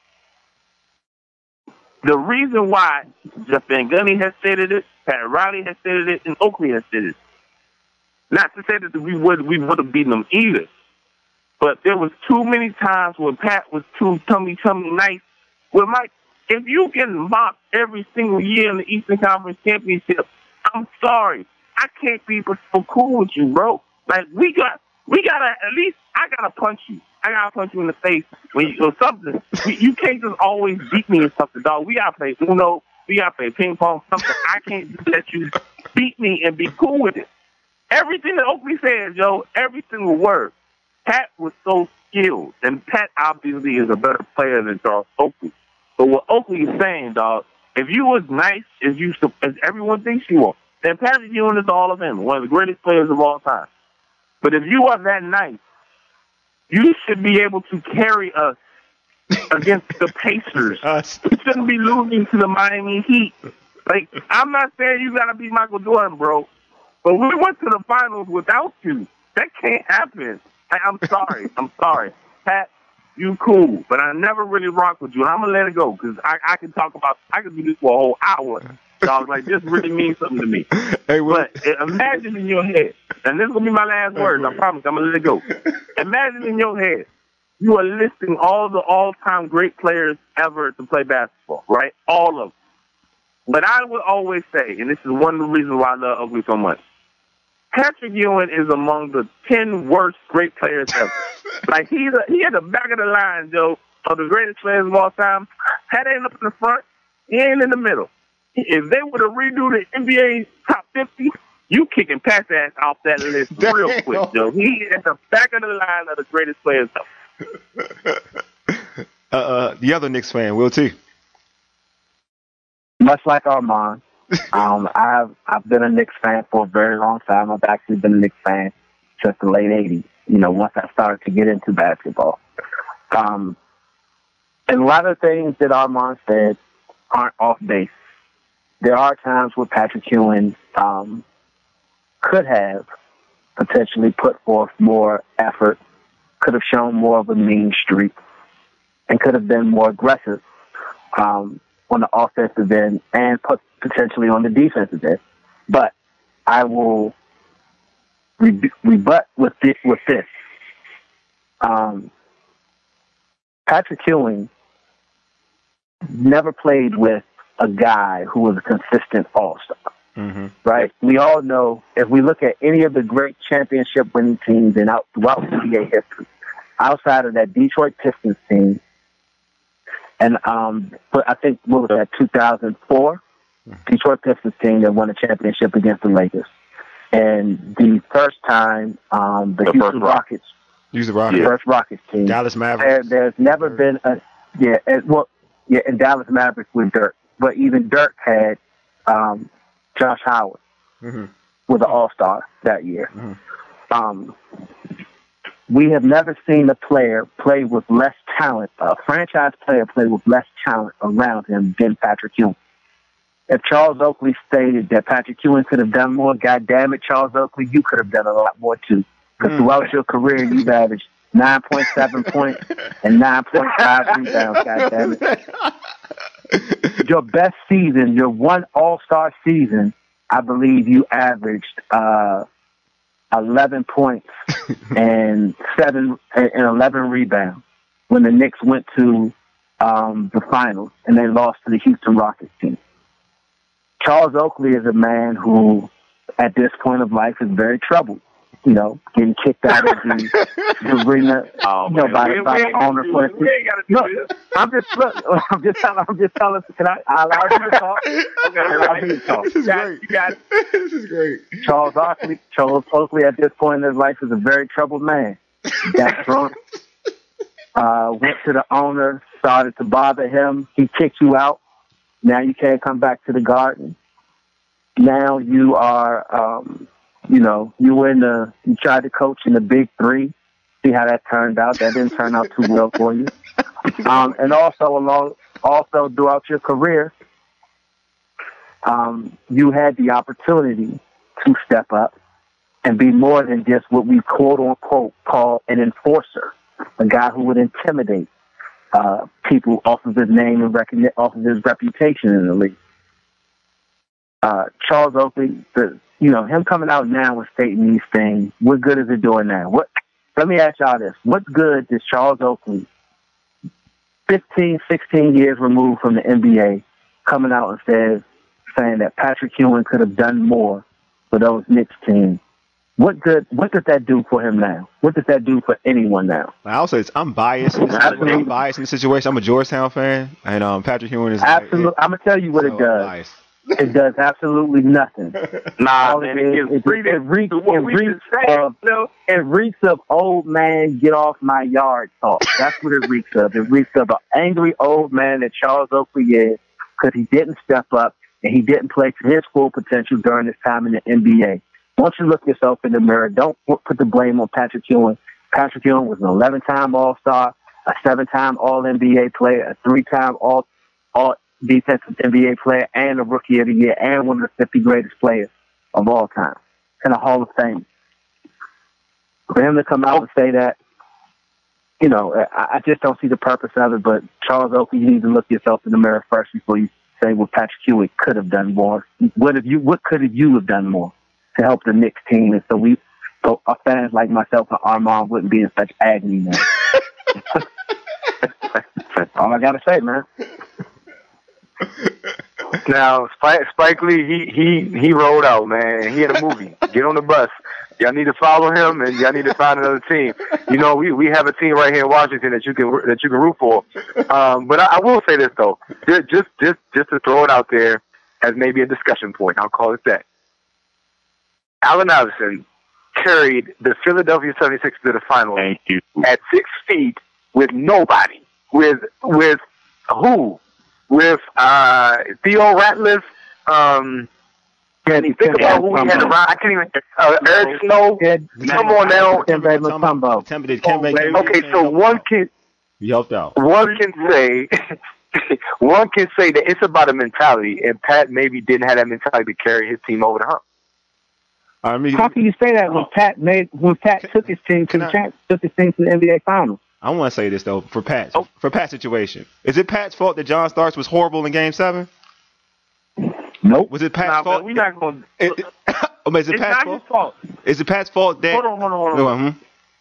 The reason why Jeff Van Gundy has stated it, Pat Riley has stated it, and Oakley has stated it. Not to say that we would have beaten them either, but there was too many times when Pat was too tummy nice with Mike. If you get mocked every single year in the Eastern Conference Championship, I'm sorry. I can't be so cool with you, bro. Like, we gotta, at least, I gotta punch you. I gotta punch you in the face when you do something. You can't just always beat me in something, dog. We gotta play Uno. We gotta play ping pong, something. I can't just let you beat me and be cool with it. Everything that Oakley said, Joe, every single word. Pat was so skilled, and Pat obviously is a better player than Charles Oakley. But what Oakley is saying, dog, if you was nice as everyone thinks you are, then Patrick Ewing is the Hall of Fame, one of the greatest players of all time. But if you are that nice, you should be able to carry us against the Pacers. You shouldn't be losing to the Miami Heat. Like, I'm not saying you got to beat Michael Jordan, bro, but we went to the finals without you. That can't happen. I'm sorry. Pat, you cool, but I never really rock with you, and I'm going to let it go, because I can do this for a whole hour. Dog, like, this really means something to me. Hey, but imagine in your head, and this is going to be my last words, I promise, I'm going to let it go. Imagine in your head, you are listing all the all-time great players ever to play basketball, right? All of them. But I would always say, and this is one of the reasons why I love Oakley so much, Patrick Ewing is among the 10 worst great players ever. Like, he had the back of the line, Joe, of the greatest players of all time. Pat ain't up in the front, he ain't in the middle. If they would have redo the NBA top 50, you kicking Pat's ass off that list real quick, Joe. He at the back of the line of the greatest players ever. The other Knicks fan, Will T. Much like Armand, I've been a Knicks fan for a very long time. I've actually been a Knicks fan since the late 80s, once I started to get into basketball. And a lot of things that Armand said aren't off base. There are times where Patrick Ewing could have potentially put forth more effort, could have shown more of a mean streak, and could have been more aggressive on the offensive end and potentially on the defensive end. But I will rebut with this. Patrick Ewing never played with a guy who was a consistent all-star, right? We all know, if we look at any of the great championship-winning teams and throughout NBA history, outside of that Detroit Pistons team, and but I think, what was that, 2004? Detroit Pistons team that won a championship against the Lakers. And the first time the Houston Rockets, the first Rockets team, Dallas Mavericks. There's never been and Dallas Mavericks with Dirk. But even Dirk had Josh Howard. was an All-Star that year. We have never seen a player play with less talent, a franchise player play with less talent around him than Patrick Ewing. If Charles Oakley stated that Patrick Ewing could have done more, God damn it, Charles Oakley, you could have done a lot more too. Because throughout your career, you've averaged 9.7 points and 9.5 rebounds, God damn it. Your best season, your one All-Star season, I believe you averaged 11 points and 11 rebounds when the Knicks went to the finals and they lost to the Houston Rockets team. Charles Oakley is a man who, at this point of life, is very troubled. You know, getting kicked out of the arena, by the owner for I'm just telling. Can I allow you to talk? Okay, allow you to talk. This is great. You got it. This is great. Charles Oakley, at this point in his life, is a very troubled man. Got drunk, went to the owner, started to bother him. He kicked you out. Now you can't come back to the Garden. Now you are, you tried to coach in the Big Three. See how that turned out. That didn't turn out too well for you. And also throughout your career, you had the opportunity to step up and be more than just what we quote unquote call an enforcer, a guy who would intimidate people off of his name and off of his reputation in the league. Charles Oakley, him coming out now and stating these things, what good is it doing now? Let me ask y'all this. What good does Charles Oakley, 15, 16 years removed from the NBA, coming out and saying that Patrick Ewing could have done more for those Knicks teams? What does that do for him now? What does that do for anyone now? I'll say I'm biased. I'm biased in the situation. I'm a Georgetown fan, and Patrick Ewing is absolutely. I'm gonna tell you what it does. It does absolutely nothing. Nah, man, it reeks of old man get off my yard talk. That's what it reeks of. It reeks of an angry old man that Charles Oakley is because he didn't step up and he didn't play to his full potential during his time in the NBA. Once you look yourself in the mirror, don't put the blame on Patrick Ewing. Patrick Ewing was an 11-time All-Star, a 7-time All-NBA player, a 3-time All-Defensive NBA player, and a Rookie of the Year, and one of the 50 greatest players of all time, and a Hall of Fame. For him to come out and say that, I just don't see the purpose of it, but Charles Oakley, you need to look yourself in the mirror first before you say what Patrick Ewing could have done more. What could you have done more to help the Knicks team, and so fans like myself and Armand wouldn't be in such agony now. All I gotta say, man. Now, Spike Lee, he rolled out, man. He had a movie. Get on the bus. Y'all need to follow him, and y'all need to find another team. We have a team right here in Washington that you can root for. But I will say this though, just to throw it out there as maybe a discussion point. I'll call it that. Allen Iverson carried the Philadelphia 76ers to the finals at 6 feet with nobody. With who? With Theo Ratliff. Can you think about who he had around? I can't even. Eric Snow. Come on now. Okay, so one can. You helped out. One can say that it's about a mentality, and Pat maybe didn't have that mentality to carry his team over the hump. How can you say that when Pat took his team to the NBA Finals? I want to say this though for Pat's situation. Is it Pat's fault that John Starks was horrible in Game 7? Nope. Was it Pat's fault? We're not going. Is it Pat's fault? Is it Pat's fault that? Hold on.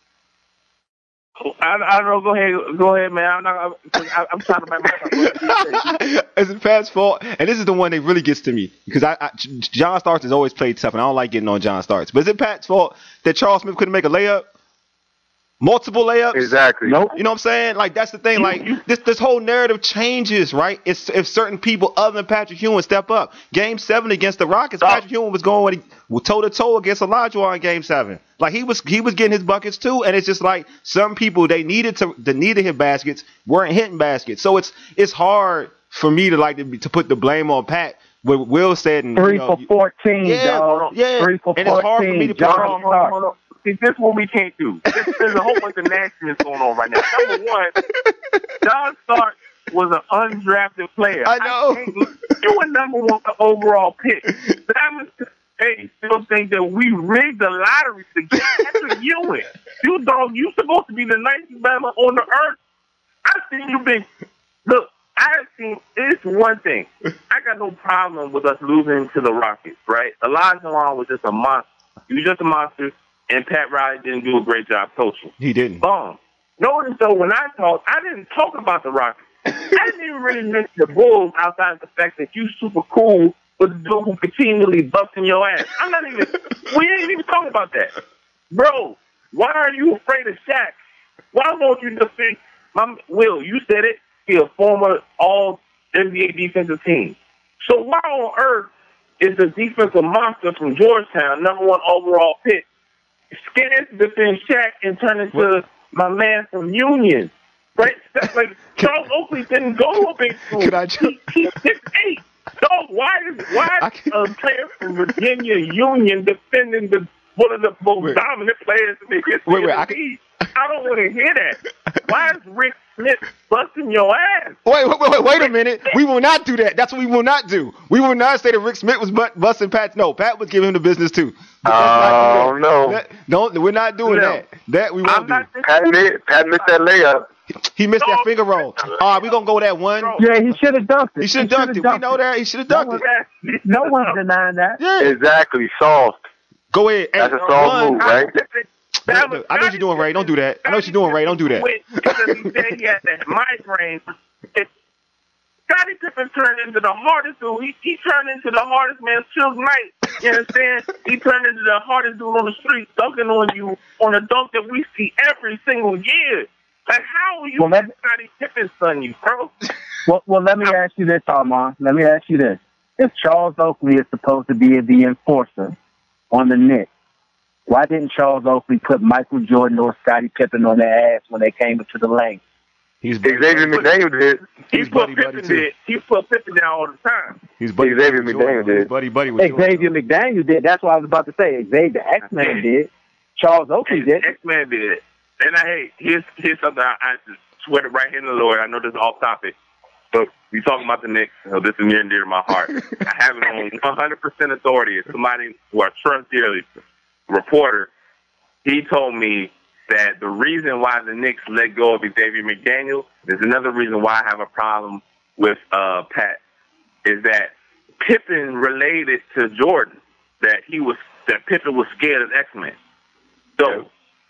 I don't know. Go ahead, man. I'm trying to make myself. Is it Pat's fault? And this is the one that really gets to me because John Starks has always played tough, and I don't like getting on John Starks. But is it Pat's fault that Charles Smith couldn't make a layup? Multiple layups? Exactly. Nope. You know what I'm saying? Like, that's the thing. Like, this whole narrative changes, right? It's if certain people other than Patrick Ewing step up. Game 7 against the Rockets, Patrick Ewing was going toe-to-toe against Olajuwon in Game 7. Like, he was getting his buckets, too. And it's just like some people, they needed to hit baskets, weren't hitting baskets. So it's hard for me to put the blame on Pat what Will said. And, 3 for 14, dog. Yeah, 3 for 14. And it's hard for me to Hold on. See, this is what we can't do. There's a whole bunch of nastiness going on right now. Number one, John Stark was an undrafted player. I know. You were number one overall pick. Still think that we rigged the lottery to get Patrick Ewing. You dog, you supposed to be the nicest batter on the earth. I've seen you been. Look, I've seen. It's one thing. I got no problem with us losing to the Rockets, right? Elijah Wan was just a monster. He was just a monster, and Pat Riley didn't do a great job coaching. He didn't. Boom. Notice though, when I talked, I didn't talk about the Rockets. I didn't even really mention the Bulls outside of the fact that you super cool with the dude who continually busting your ass. We ain't even talking about that. Bro, why are you afraid of Shaq? Why won't you just think, Will, you said it, he's a former all-NBA defensive team. So why on earth is the defensive monster from Georgetown, number one overall pick, scared to defend Shaq and turn into my man from Union? Right? That's like Charles Oakley didn't go to a big school. He's 6'8". Dog, why a player from Virginia Union defending one of the most dominant players in the history of the league? I don't want to hear that. Why is Rick Smith busting your ass? Wait a minute. We will not do that. That's what we will not do. We will not say that Rick Smith was busting Pat. No, Pat was giving him the business too. Oh, no. We're not doing that. That we won't do. Pat missed that layup. He missed that finger roll. All right, we're going to go that one. Yeah, he should have dunked it. He should have dunked it. We know that. He should have dunked it. No one's denying that. Yeah. Exactly. Soft. Go ahead. That's a soft move, right? I know what you're doing, Ray. Don't do that. I know what you're doing, Ray. Don't do that. Because he said he had that migraine. Scottie Pippen turned into the hardest dude. He turned into the hardest man, Suge Knight. You understand? He turned into the hardest dude on the street, dunking on you on a dunk that we see every single year. Like, how are you Scottie Pippen's son, you bro? Well, let me ask you this, Armand. Let me ask you this. If Charles Oakley is supposed to be the enforcer on the Knicks, why didn't Charles Oakley put Michael Jordan or Scottie Pippen on their ass when they came into the lane? Xavier McDaniel did. He put Pippen down all the time. Xavier McDaniel did. Xavier McDaniel did. That's what I was about to say. Xavier X-Man did. Charles Oakley did. X-Man did. And here's something I just swear it right here in the Lord. I know this is off topic, but we talking about the Knicks, so this is near and dear to my heart. I have it on 100% authority. As somebody who I trust dearly, reporter, he told me that the reason why the Knicks let go of Xavier McDaniel is another reason why I have a problem with Pat, is that Pippen related to Jordan that Pippen was scared of X-Men. So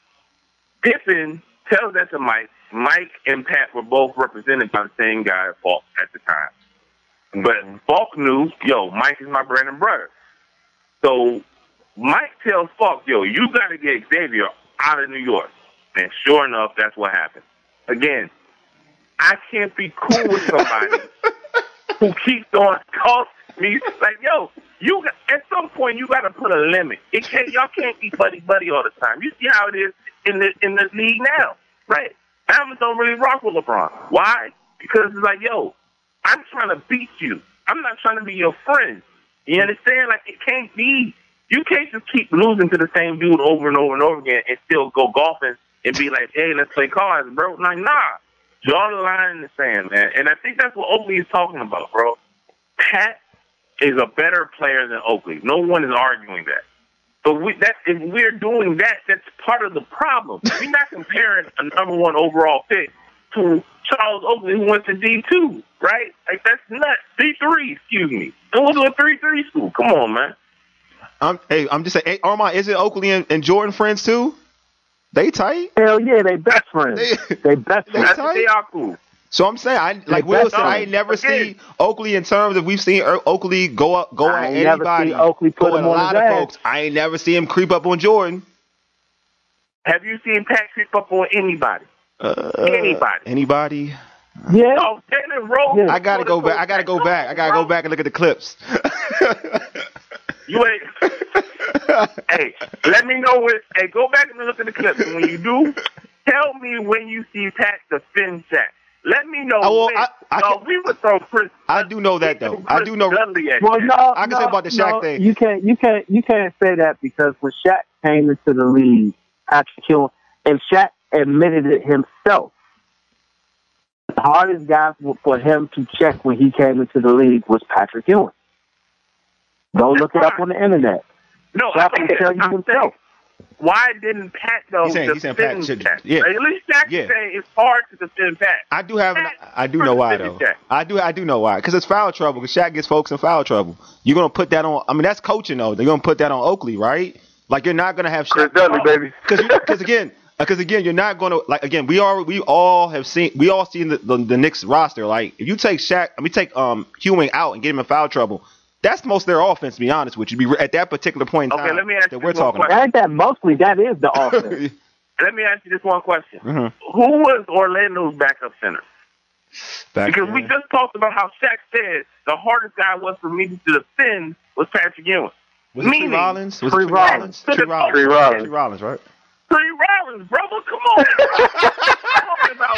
Pippen tells that to Mike. Mike and Pat were both represented by the same guy, Falk, at the time. But Falk knew, Mike is my brother and brother. So Mike tells Falk, you got to get Xavier out of New York. And sure enough, that's what happened. Again, I can't be cool with somebody who keeps on calling me like, at some point you got to put a limit. Y'all can't be buddy all the time. You see how it is in the league now, right? Diamonds don't really rock with LeBron. Why? Because it's like, I'm trying to beat you. I'm not trying to be your friend. You understand? Like, it can't be. You can't just keep losing to the same dude over and over and over again and still go golfing and be like, hey, let's play cards, bro. Like, nah. Draw the line in the sand, man. And I think that's what Oakley is talking about, bro. Pat is a better player than Oakley. No one is arguing that. But if we're doing that, that's part of the problem. We're not comparing a number one overall pick to Charles Oakley, who went to D2, right? Like, that's nuts. D3, excuse me. And we'll do a 3-3 school. Come on, man. I'm just saying, hey, Armand, isn't Oakley and Jordan friends too? They tight? Hell yeah, they best friends. They best friends. They are cool. So I'm saying, like Will said, I ain't never seen Oakley in terms of we've seen Oakley go at anybody. Oakley put him on a lot of folks. I ain't never seen him creep up on Jordan. Have you seen Pat creep up on anybody? Anybody? Yeah. Oh, Rose. I gotta go back. I gotta go back and look at the clips. You ain't. Hey, let me know go back and look at the clips. And when you do, tell me when you see Pat defend Shaq. Let me know. We would throw Chris. I do know that though. I do know. Well, no, I can say about the Shaq thing. You can't say that because when Shaq came into the league, Patrick Ewing, and Shaq admitted it himself. The hardest guy for him to check when he came into the league was Patrick Ewing. Go look it up on the internet. No, Shaq will tell you himself. Why didn't Pat though defend Pat? Yeah. At least Shaq can say it's hard to defend Pat. I do know why though. I do know why. Because it's foul trouble. Because Shaq gets folks in foul trouble. You're gonna put that on. I mean, that's coaching though. They're gonna put that on Oakley, right? Like you're not gonna have Shaq. Chris Dudley, baby. Because again, you're not gonna like again. We all seen the Knicks roster. Like if you take Shaq, take Ewing out and get him in foul trouble. That's most of their offense, to be honest with you. At that particular point in time let me ask that you we're talking about. That ain't that mostly. That is the offense. Let me ask you this one question. Mm-hmm. Who was Orlando's backup center? Because we just talked about how Shaq said the hardest guy was for me to defend was Patrick Ewing. Was it Tree Rollins? Tree Rollins, right? Tree Rollins, brother, come on. Talking about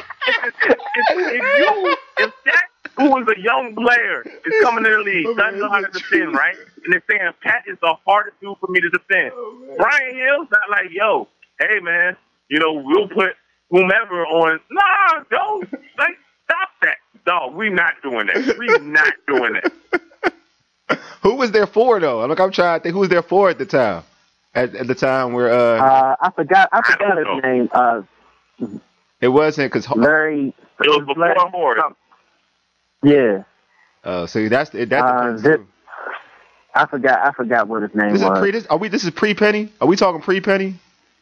if Shaq, who was a young player, is coming in the league, doesn't know how to defend, right? And they're saying Pat is the hardest dude for me to defend. Brian Hill's not like, yo, hey man, we'll put whomever on. Nah, don't stop that. No, we're not doing that. We're not doing that. Who was there for though? Look, I'm trying to think. Who was there for at the time? At the time where I forgot his name. It wasn't because Larry. It was before Horry. Yeah. So that's too. I forgot what his name was. This is pre-Penny? Are we talking pre-Penny?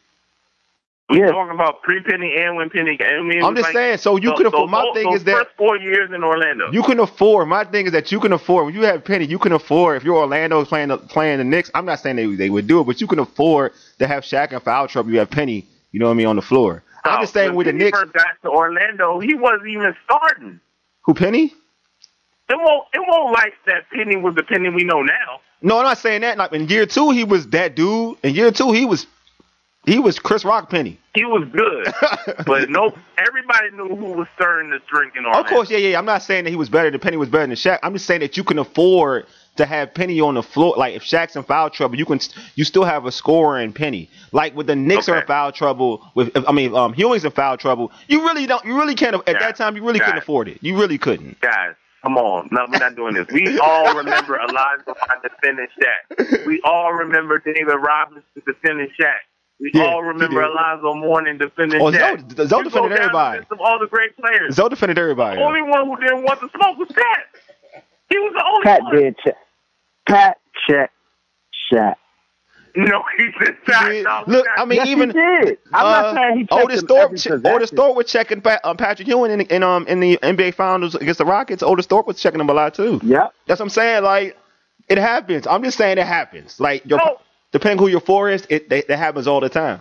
We're talking about pre-Penny and when Penny came. I'm just saying. So you could afford. My thing is that first 4 years in Orlando, you can afford. My thing is that you can afford. When you have Penny, you can afford. If you're Orlando playing the Knicks, I'm not saying they would do it, but you can afford to have Shaq in foul trouble. You have Penny, on the floor. I'm just saying with the Knicks. When Penny first got to Orlando, he wasn't even starting. Who, Penny? It won't like that Penny was the Penny we know now. No, I'm not saying that. Like in year 2, he was that dude. In year 2, he was Chris Rock Penny. He was good, but everybody knew who was stirring the drink in Orlando. Of course, yeah. I'm not saying that he was better than Penny was better than Shaq. I'm just saying that you can afford to have Penny on the floor. Like if Shaq's in foul trouble, you still have a scorer in Penny. Like with the Knicks are in foul trouble. Ewing's in foul trouble. You really can't. At that time, you really couldn't afford it. You really couldn't. Guys, come on. No, we're not doing this. We all remember Alonzo defending Shaq. We all remember David Robinson defending Shaq. We all remember Alonzo Mourning defending Shaq. Zoe defended everybody. Of all the great players. Zoe defended everybody. The only one who didn't want to smoke was Pat. He was the only Pat one. Did Pat check Shaq. No, he did not. Look, yes, even he did. I'm not saying he checked Otis Thorpe was checking Patrick Ewing in the NBA Finals against the Rockets. Otis Thorpe was checking him a lot too. Yeah, that's what I'm saying. Like it happens. I'm just saying it happens. Like depending who your floor is, that happens all the time.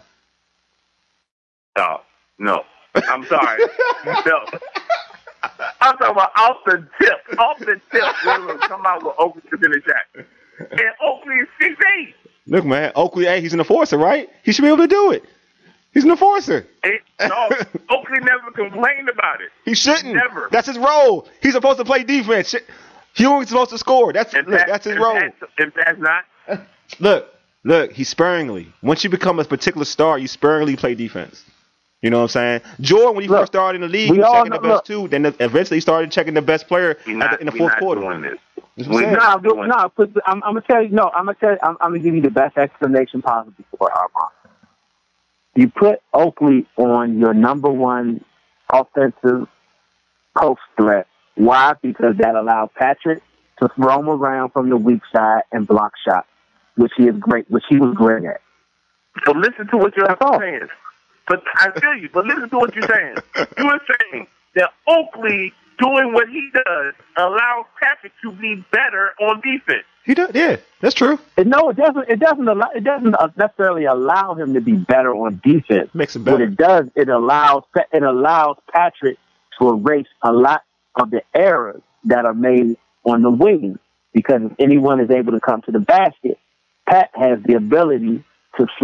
No. I'm sorry. No. I'm talking about off the tip. We'll come out with Oakley to finish that. And Oakley is 6'8". Look, man, Oakley, he's an enforcer, right? He should be able to do it. He's an enforcer. Oakley never complained about it. He shouldn't. Never. That's his role. He's supposed to play defense. Ewing's supposed to score. That's his role. If that's not. Look, he's sparingly. Once you become a particular star, you sparingly play defense. You know what I'm saying? Jordan, when he first started in the league, he was checking the best two. Then eventually he started checking the best player in the fourth quarter. I'm gonna tell you. I'm gonna give you the best explanation possible for Armand. You put Oakley on your number one offensive post threat. Why? Because that allowed Patrick to roam around from the weak side and block shots, which he was great at. So listen to what you're saying. But I feel you. But listen to what you're saying. You were saying that Oakley doing what he does allows Patrick to be better on defense. He does. Yeah, that's true. No, it doesn't. It doesn't necessarily allow him to be better on defense. Makes him better. What it does, it allows Patrick to erase a lot of the errors that are made on the wing. Because if anyone is able to come to the basket, Pat has the ability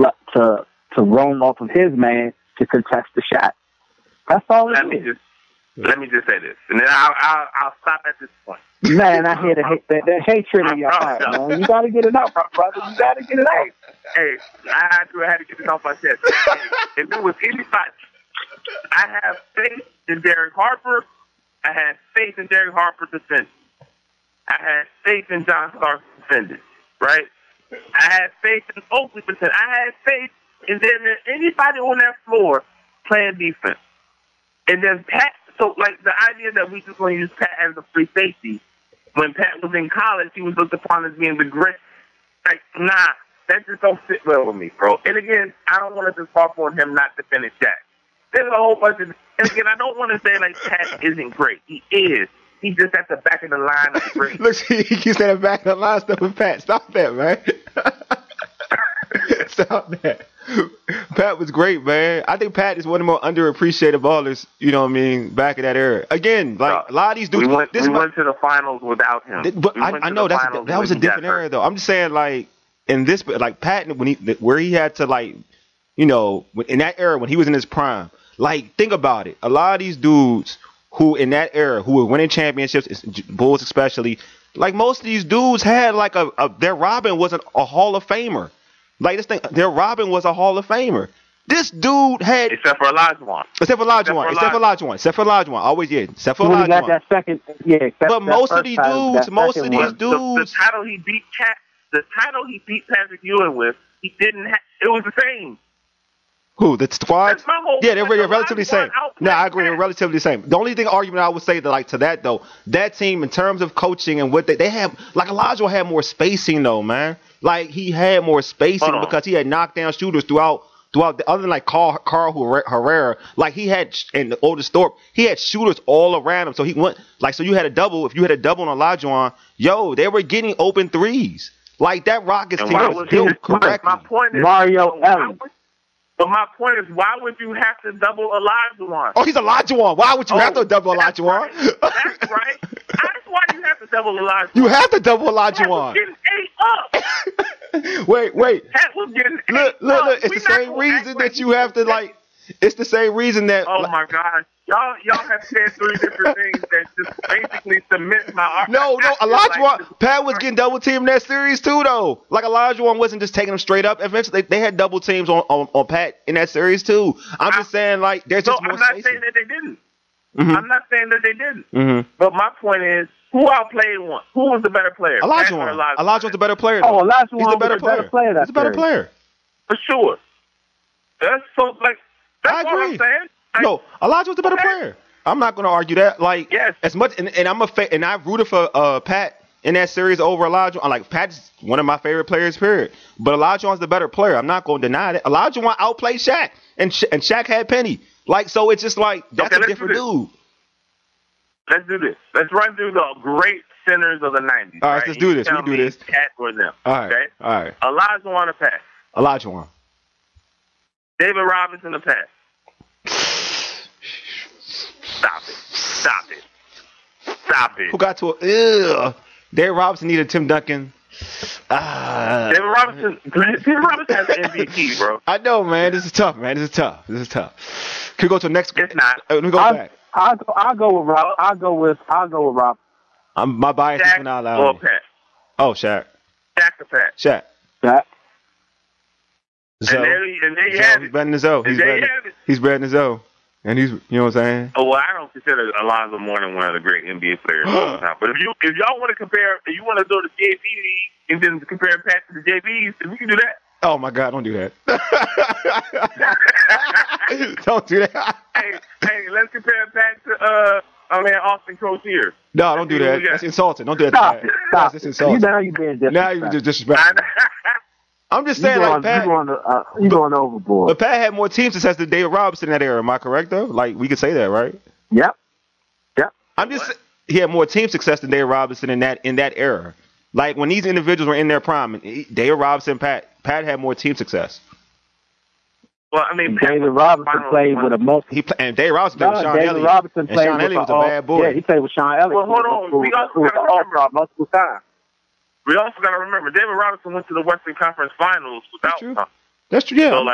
to roam off of his man to contest the shot. That's all it is. Let me just say this, and then I'll stop at this point. Man, I hear the hatred in your heart, man. You gotta get it out, my brother. You gotta get it out. Hey, I had to get this off my chest. Hey, if it was anybody, I have faith in Derek Harper. I had faith in Derek Harper defending. I had faith in John Starks defending. Right? I had faith in Oakley defending. I had faith in anybody on that floor playing defense. And then Pat, so like the idea that we just want to use Pat as a free safety, when Pat was in college, he was looked upon as being the great. Like, nah, that just don't sit well with me, bro. And again, I don't want to just harp on him not defending Shaq. There's a whole bunch of, and again, I don't want to say like Pat isn't great. He is. He's just at the back of the line of great. Look, he keeps at the back of the line stuff with Pat. Stop that, man. Stop that. Pat was great, man. I think Pat is one of the more underappreciated ballers, you know what I mean, back in that era. Again, like a lot of these dudes. We went to the finals without him. But I know that was a different era, though. I'm just saying, like, in this, like, Pat, where he had to, like, you know, in that era when he was in his prime, like, think about it. A lot of these dudes who, in that era, who were winning championships, Bulls especially, like, most of these dudes had, like, their Robin wasn't a Hall of Famer. Like, this thing, their Robin was a Hall of Famer. This dude had... Except for Olajuwon. Except for Olajuwon. Always, yeah. Except for Olajuwon. Got that second, yeah. But most of these dudes... The title he beat Patrick Ewing with, he didn't have... It was the same. Who? The squad? Yeah, they're relatively the same. No, I agree. They're relatively the same. The only argument I would say that, like, to that, though, that team, in terms of coaching and what they have... Like, Olajuwon had more spacing, though, man. Like, he had more spacing because he had knocked down shooters throughout other than like Carl Herrera, like he had in the Otis Thorpe, he had shooters all around him. So he went like, so you had a double. If you had a double on Olajuwon, they were getting open threes. Like that Rockets team was built correctly. My point is Mario Allen. But my point is, why would you have to double Olajuwon? Oh, he's Olajuwon. Why would you have to double Olajuwon? Right. That's right. That's why you have to double Olajuwon. You have to double Olajuwon. Getting 8 up. Wait. That was getting 8 look. Up. It's the same reason that you have to like. It's the same reason that. Oh my gosh. Y'all have said 3 different things that just basically cement my argument. No, Olajuwon, Pat was getting double teamed in that series too, though. Like Olajuwon wasn't just taking them straight up. Eventually, they had double teams on Pat in that series too. I'm just saying, like, there's just more spacing. I'm not saying that they didn't. Mm-hmm. I'm not saying that they didn't. Mm-hmm. But my point is, who outplayed one? Who was the better player? Olajuwon. Olajuwon's the better player. Though. Oh, Olajuwon He's the better player. He's the better player. For sure. That's so like. That's I agree. what I'm saying. Like, no, Olajuwon's the better player. I'm not going to argue that. Like, yes. As much, and I rooted for Pat in that series over Olajuwon. Like, Pat's one of my favorite players, period. But Olajuwon's the better player. I'm not going to deny that. Olajuwon outplayed Shaq, and Shaq had Penny. Like, so it's just like that's a different dude. Let's do this. Let's run through the great centers of the 90s. All right, let's do this. We do this. Pat or them. All right. Okay? All right. Olajuwon or Pat? Olajuwon. David Robinson or Pat? Stop it. Who got to a... David Robinson needed Tim Duncan. David Robinson has an MVP, bro. I know, man. This is tough, man. This is tough. Can we go to the next? It's not. Let me go back. I'll go with Rob. I'll go with Rob. My bias is not allowed. Or Pat? Oh, Shaq. Shaq or Pat? Shaq. And there you have it. He's better than Zoe. He's better than Zoe. And he's, you know what I'm saying? Oh, well, I don't consider Alonzo Mourning one of the great NBA players of all time. But if y'all want to compare, if you want to go to JV League and then compare Pat to the JVs, then we can do that. Oh my God! Don't do that. Don't do that. Hey, let's compare Pat to Austin Crozier. No, don't do that. That's insulting. Don't do that. Stop. That's insulting. Now you're being disrespectful. Now you're just disrespectful. I'm just saying, like, Pat... You're going overboard. But Pat had more team success than David Robinson in that era. Am I correct, though? Like, we could say that, right? Yep. I'm just saying, he had more team success than David Robinson in that era. Like, when these individuals were in their prime, David Robinson, Pat had more team success. Well, I mean, David Robinson played with a multi... And David Robinson played with Sean Elliott. Robinson and Sean Elliott was a bad boy. Yeah, he played with Sean Elliott. Well, hold on. We also got to remember multiple times. We also got to remember, David Robinson went to the Western Conference Finals without Tom. That's true, yeah. So, like,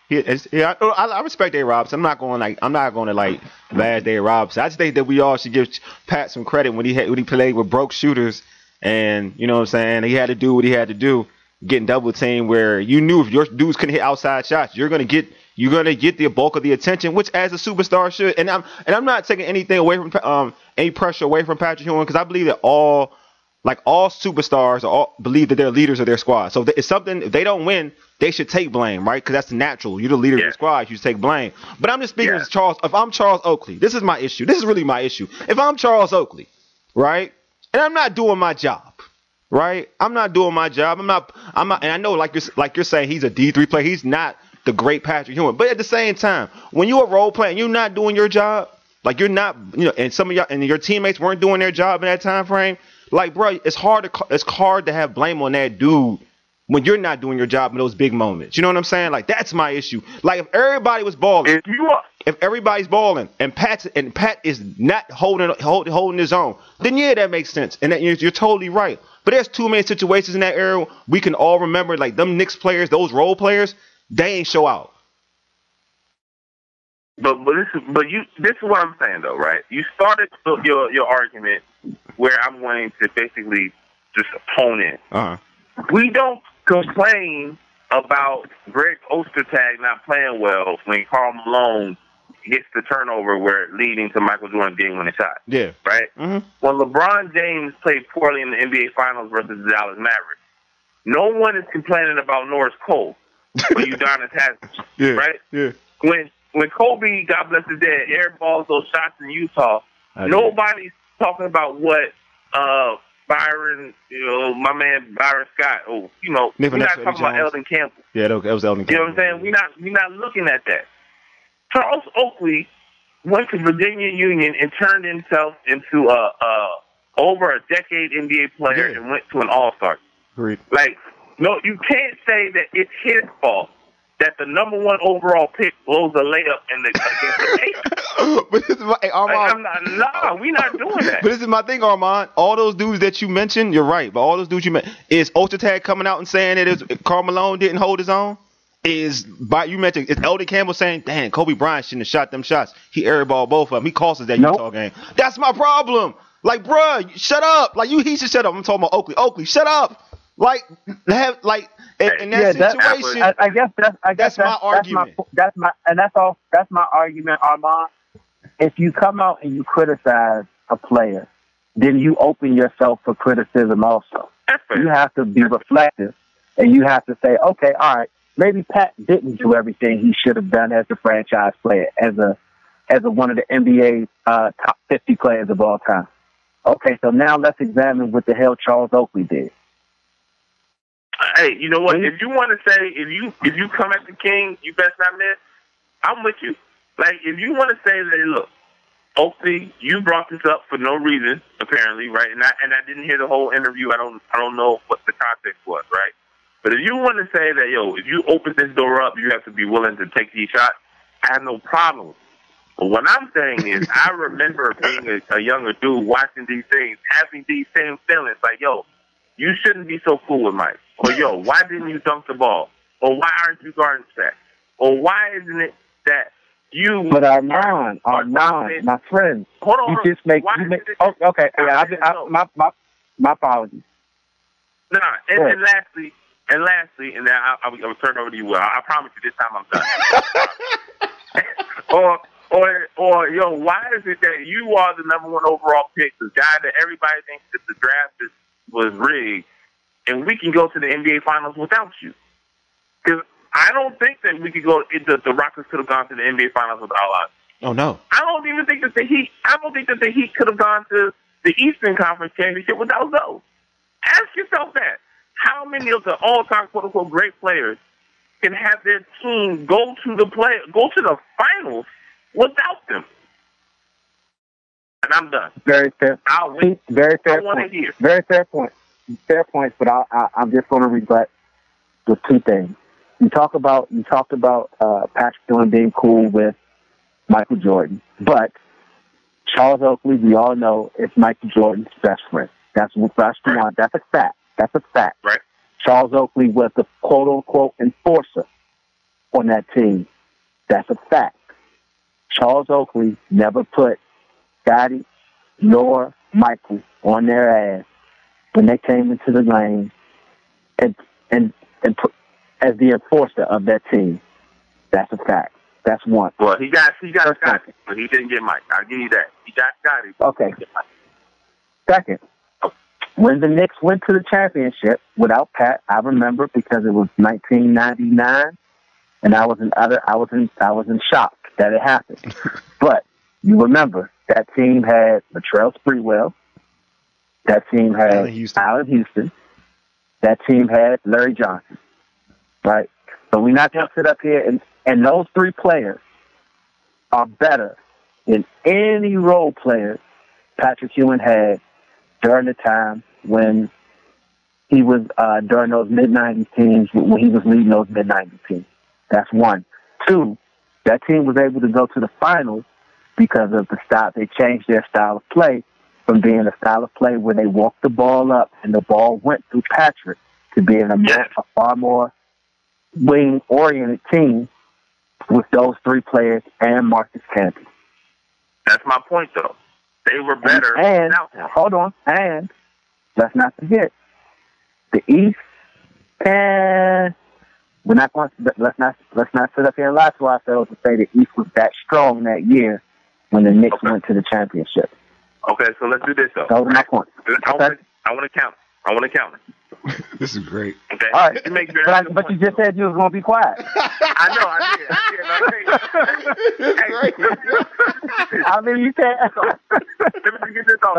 I respect A. Robinson. I'm not going to bash A. Robinson. I just think that we all should give Pat some credit when he played with broke shooters, and you know what I'm saying. He had to do what he had to do, getting double teamed where you knew if your dudes couldn't hit outside shots, you're gonna get the bulk of the attention, which as a superstar should. And I'm not taking anything away from any pressure away from Patrick Ewing, because I believe that all superstars believe that they're leaders of their squad. So it's something, if they don't win, they should take blame, right? Because that's natural. You're the leader of your squad. You should take blame. But I'm just speaking as Charles. If I'm Charles Oakley, this is my issue. This is really my issue. If I'm Charles Oakley, right, and I'm not doing my job, right? I'm not doing my job. I'm not. And I know, like you're saying, he's a D3 player. He's not the great Patrick Ewing. But at the same time, when you're a role player and you're not doing your job, like you're not, and some of y'all and your teammates weren't doing their job in that time frame. Like, bro, it's hard to have blame on that dude when you're not doing your job in those big moments. You know what I'm saying? Like, that's my issue. Like, if everybody was balling, if everybody's balling and Pat is not holding his own, then yeah, that makes sense. And you're totally right. But there's too many situations in that era we can all remember, like them Knicks players, those role players, they ain't show out. But this is what I'm saying though, right? You started your argument where I'm going to basically just opone it. We don't complain about Greg Ostertag not playing well when Karl Malone gets the turnover where leading to Michael Jordan being winning shot. Yeah. Right? Mm-hmm. When LeBron James played poorly in the NBA Finals versus the Dallas Mavericks, no one is complaining about Norris Cole or Udonis Haslem. Right? Yeah. When Kobe, God bless his dead, airballs those shots in Utah, nobody's talking about what Byron, my man Byron Scott, we're not talking about Eldon Campbell. Yeah, that was Eldon Campbell. You know what I'm saying? We're not looking at that. Charles Oakley went to Virginia Union and turned himself into over a decade NBA player and went to an All-Star. Agreed. Like, no, you can't say that it's his fault that the number one overall pick blows a layup against the Lakers. But this is my, Armand. We're not doing that. But this is my thing, Armand. All those dudes that you mentioned, you're right. But all those dudes you mentioned, is Ostertag coming out and saying that Karl Malone didn't hold his own? Is Eldon Campbell saying, "Damn, Kobe Bryant shouldn't have shot them shots. He airballed both of them. He cost us that Utah game." That's my problem. Like, bruh, shut up. Like, he should shut up. I'm talking about Oakley. Oakley, shut up. Like, in that situation, I guess that's my argument. That's my argument, Armand. If you come out and you criticize a player, then you open yourself for criticism also. You have to be reflective, and you have to say, okay, all right, maybe Pat didn't do everything he should have done as a franchise player, as a one of the NBA top 50 players of all time. Okay, so now let's examine what the hell Charles Oakley did. Hey, you know what? If you want to say, if you come at the king, you best not miss. I'm with you. Like, if you want to say that, look, Oakley, you brought this up for no reason, apparently, right? And I didn't hear the whole interview. I don't know what the context was, right? But if you want to say that, if you open this door up, you have to be willing to take these shots, I have no problem. But what I'm saying is, I remember being a younger dude watching these things, having these same feelings, like, you shouldn't be so cool with Mike. Or, why didn't you dunk the ball? Or why aren't you guarding sacks? Or why isn't it that you... But Armand, my friend. Hold on. You just make... okay. My apologies. No, and lastly, and then I'll turn it over to you. I promise you this time I'm done. or why is it that you are the number one overall pick, the guy that everybody thinks that the draft was rigged, and we can go to the NBA Finals without you? Because I don't think that we could go. The Rockets could have gone to the NBA Finals without us. Oh no! I don't even think that the Heat. I don't think that the Heat could have gone to the Eastern Conference Championship without those. Ask yourself that. How many of the all-time quote-unquote great players can have their team go to the finals without them? And I'm done. Very fair. I'll wait. Very fair point. Very fair point. Fair points, but I'm just going to regret the two things. You talked about Patrick Ewing being cool with Michael Jordan, but Charles Oakley, we all know, is Michael Jordan's best friend. That's one. That's a fact. That's a fact. Right. Charles Oakley was the quote unquote enforcer on that team. That's a fact. Charles Oakley never put Scotty nor Michael on their ass when they came into the lane and put as the enforcer of that team. That's a fact. That's one. Well, he got Scotty, but he didn't get Mike. I'll give you that. He got Scotty. Okay. Second, when the Knicks went to the championship without Pat, I remember because it was 1999, and I was in shock that it happened. But you remember that team had Latrell Sprewell. That team had Allen Houston. That team had Larry Johnson. Right? So we're not going to sit up here and those three players are better than any role player Patrick Ewing had during the time when he was during those mid-90s teams, when he was leading those mid-90s teams. That's one. Two, that team was able to go to the finals because of the style. They changed their style of play from being a style of play where they walked the ball up and the ball went through Patrick to being a far more wing-oriented team with those three players and Marcus Camby. That's my point, though. They were better. And hold on, and let's not forget the East. And we're not going. Let's not sit up here and lie to ourselves and say the East was that strong that year when the Knicks went to the championship. Okay, so let's do this though. Those are my points. I want to count. This is great. Okay. All right. But you just said you was going to be quiet. I did. I mean, you can't. Let me get this off.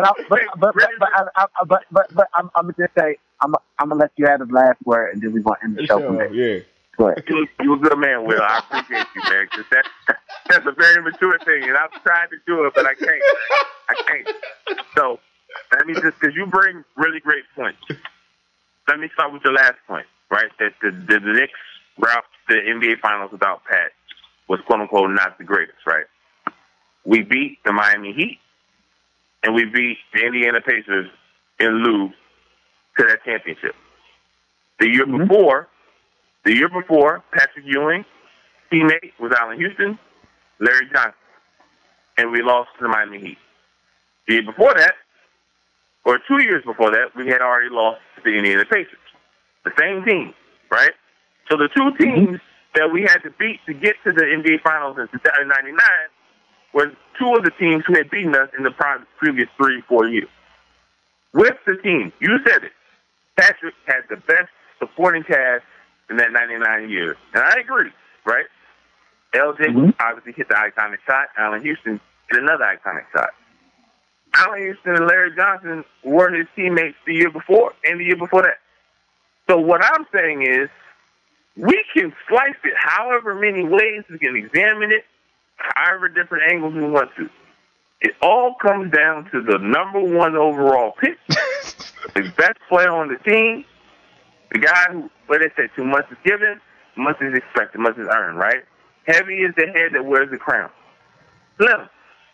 But I'm gonna just say I'm gonna let you have the last word, and then we're gonna end the show from there. Yeah. Go ahead. You a good man, Will. I appreciate you, man. Cause that's a very mature thing, and I've tried to do it, but I can't. So let me just, because you bring really great points. Let me start with your last point, right? That the Knicks route to the NBA Finals without Pat was quote unquote not the greatest, right? We beat the Miami Heat, and we beat the Indiana Pacers in lieu to that championship. The year before, Patrick Ewing, teammate was Allen Houston, Larry Johnson, and we lost to the Miami Heat. The year before that, or 2 years before that, we had already lost to the Indiana Pacers. The same team, right? So the two teams that we had to beat to get to the NBA Finals in 1999 were two of the teams who had beaten us in the previous 3-4 years. With the team, you said it, Patrick had the best supporting cast in that 99 years. And I agree, right? LJ obviously hit the iconic shot. Allen Houston hit another iconic shot. Allen Houston and Larry Johnson were his teammates the year before and the year before that. So what I'm saying is we can slice it however many ways, we can examine it, however different angles we want to. It all comes down to the number one overall pick, the best player on the team, the guy who, what they say, too much is given, much is expected, much is earned, right? Heavy is the head that wears the crown. Slim.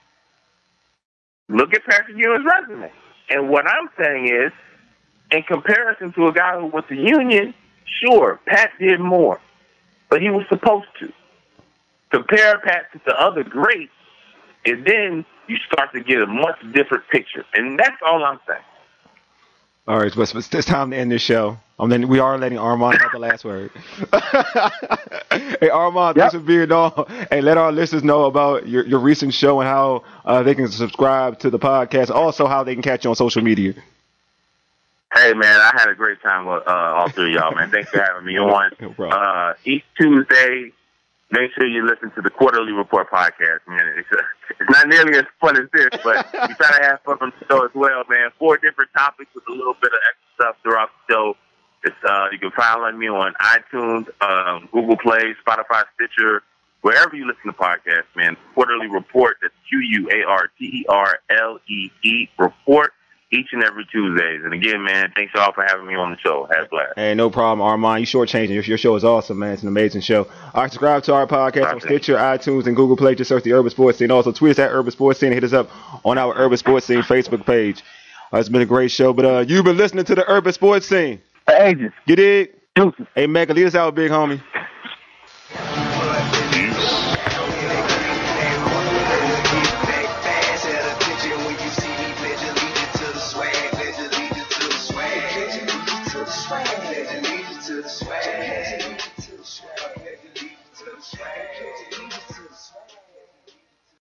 Look at Patrick Ewing's resume. And what I'm saying is, in comparison to a guy who went to Union, sure, Pat did more, but he was supposed to. Compare Pat to the other greats, and then you start to get a much different picture. And that's all I'm saying. All right, but it's time to end this show. We are letting Armand have the last word. Hey, Armand, thanks for being on. Hey, let our listeners know about your recent show and how they can subscribe to the podcast. Also, how they can catch you on social media. Hey, man, I had a great time with all three of y'all, man. Thanks for having me on. No problem. Each Tuesday, make sure you listen to the Quarterly Report podcast, man. It's not nearly as fun as this, but we try to have fun on the show as well, man. 4 different topics with a little bit of extra stuff throughout the show. It's you can find me on iTunes, Google Play, Spotify, Stitcher, wherever you listen to podcasts, man. Quarterly Report, that's QUARTERLEE Report, each and every Tuesdays. And again, man, thanks y'all for having me on the show. Have a blast. Hey, no problem, Armand. You shortchanging. Your show is awesome, man. It's an amazing show. All right, subscribe to our podcast on Stitcher, iTunes, and Google Play. Just search the Urban Sports Scene. Also, tweet us at Urban Sports Scene. Hit us up on our Urban Sports Scene Facebook page. It's been a great show, but you've been listening to the Urban Sports Scene. Ages. Get it? Hey, Mecca, lead us out, big homie.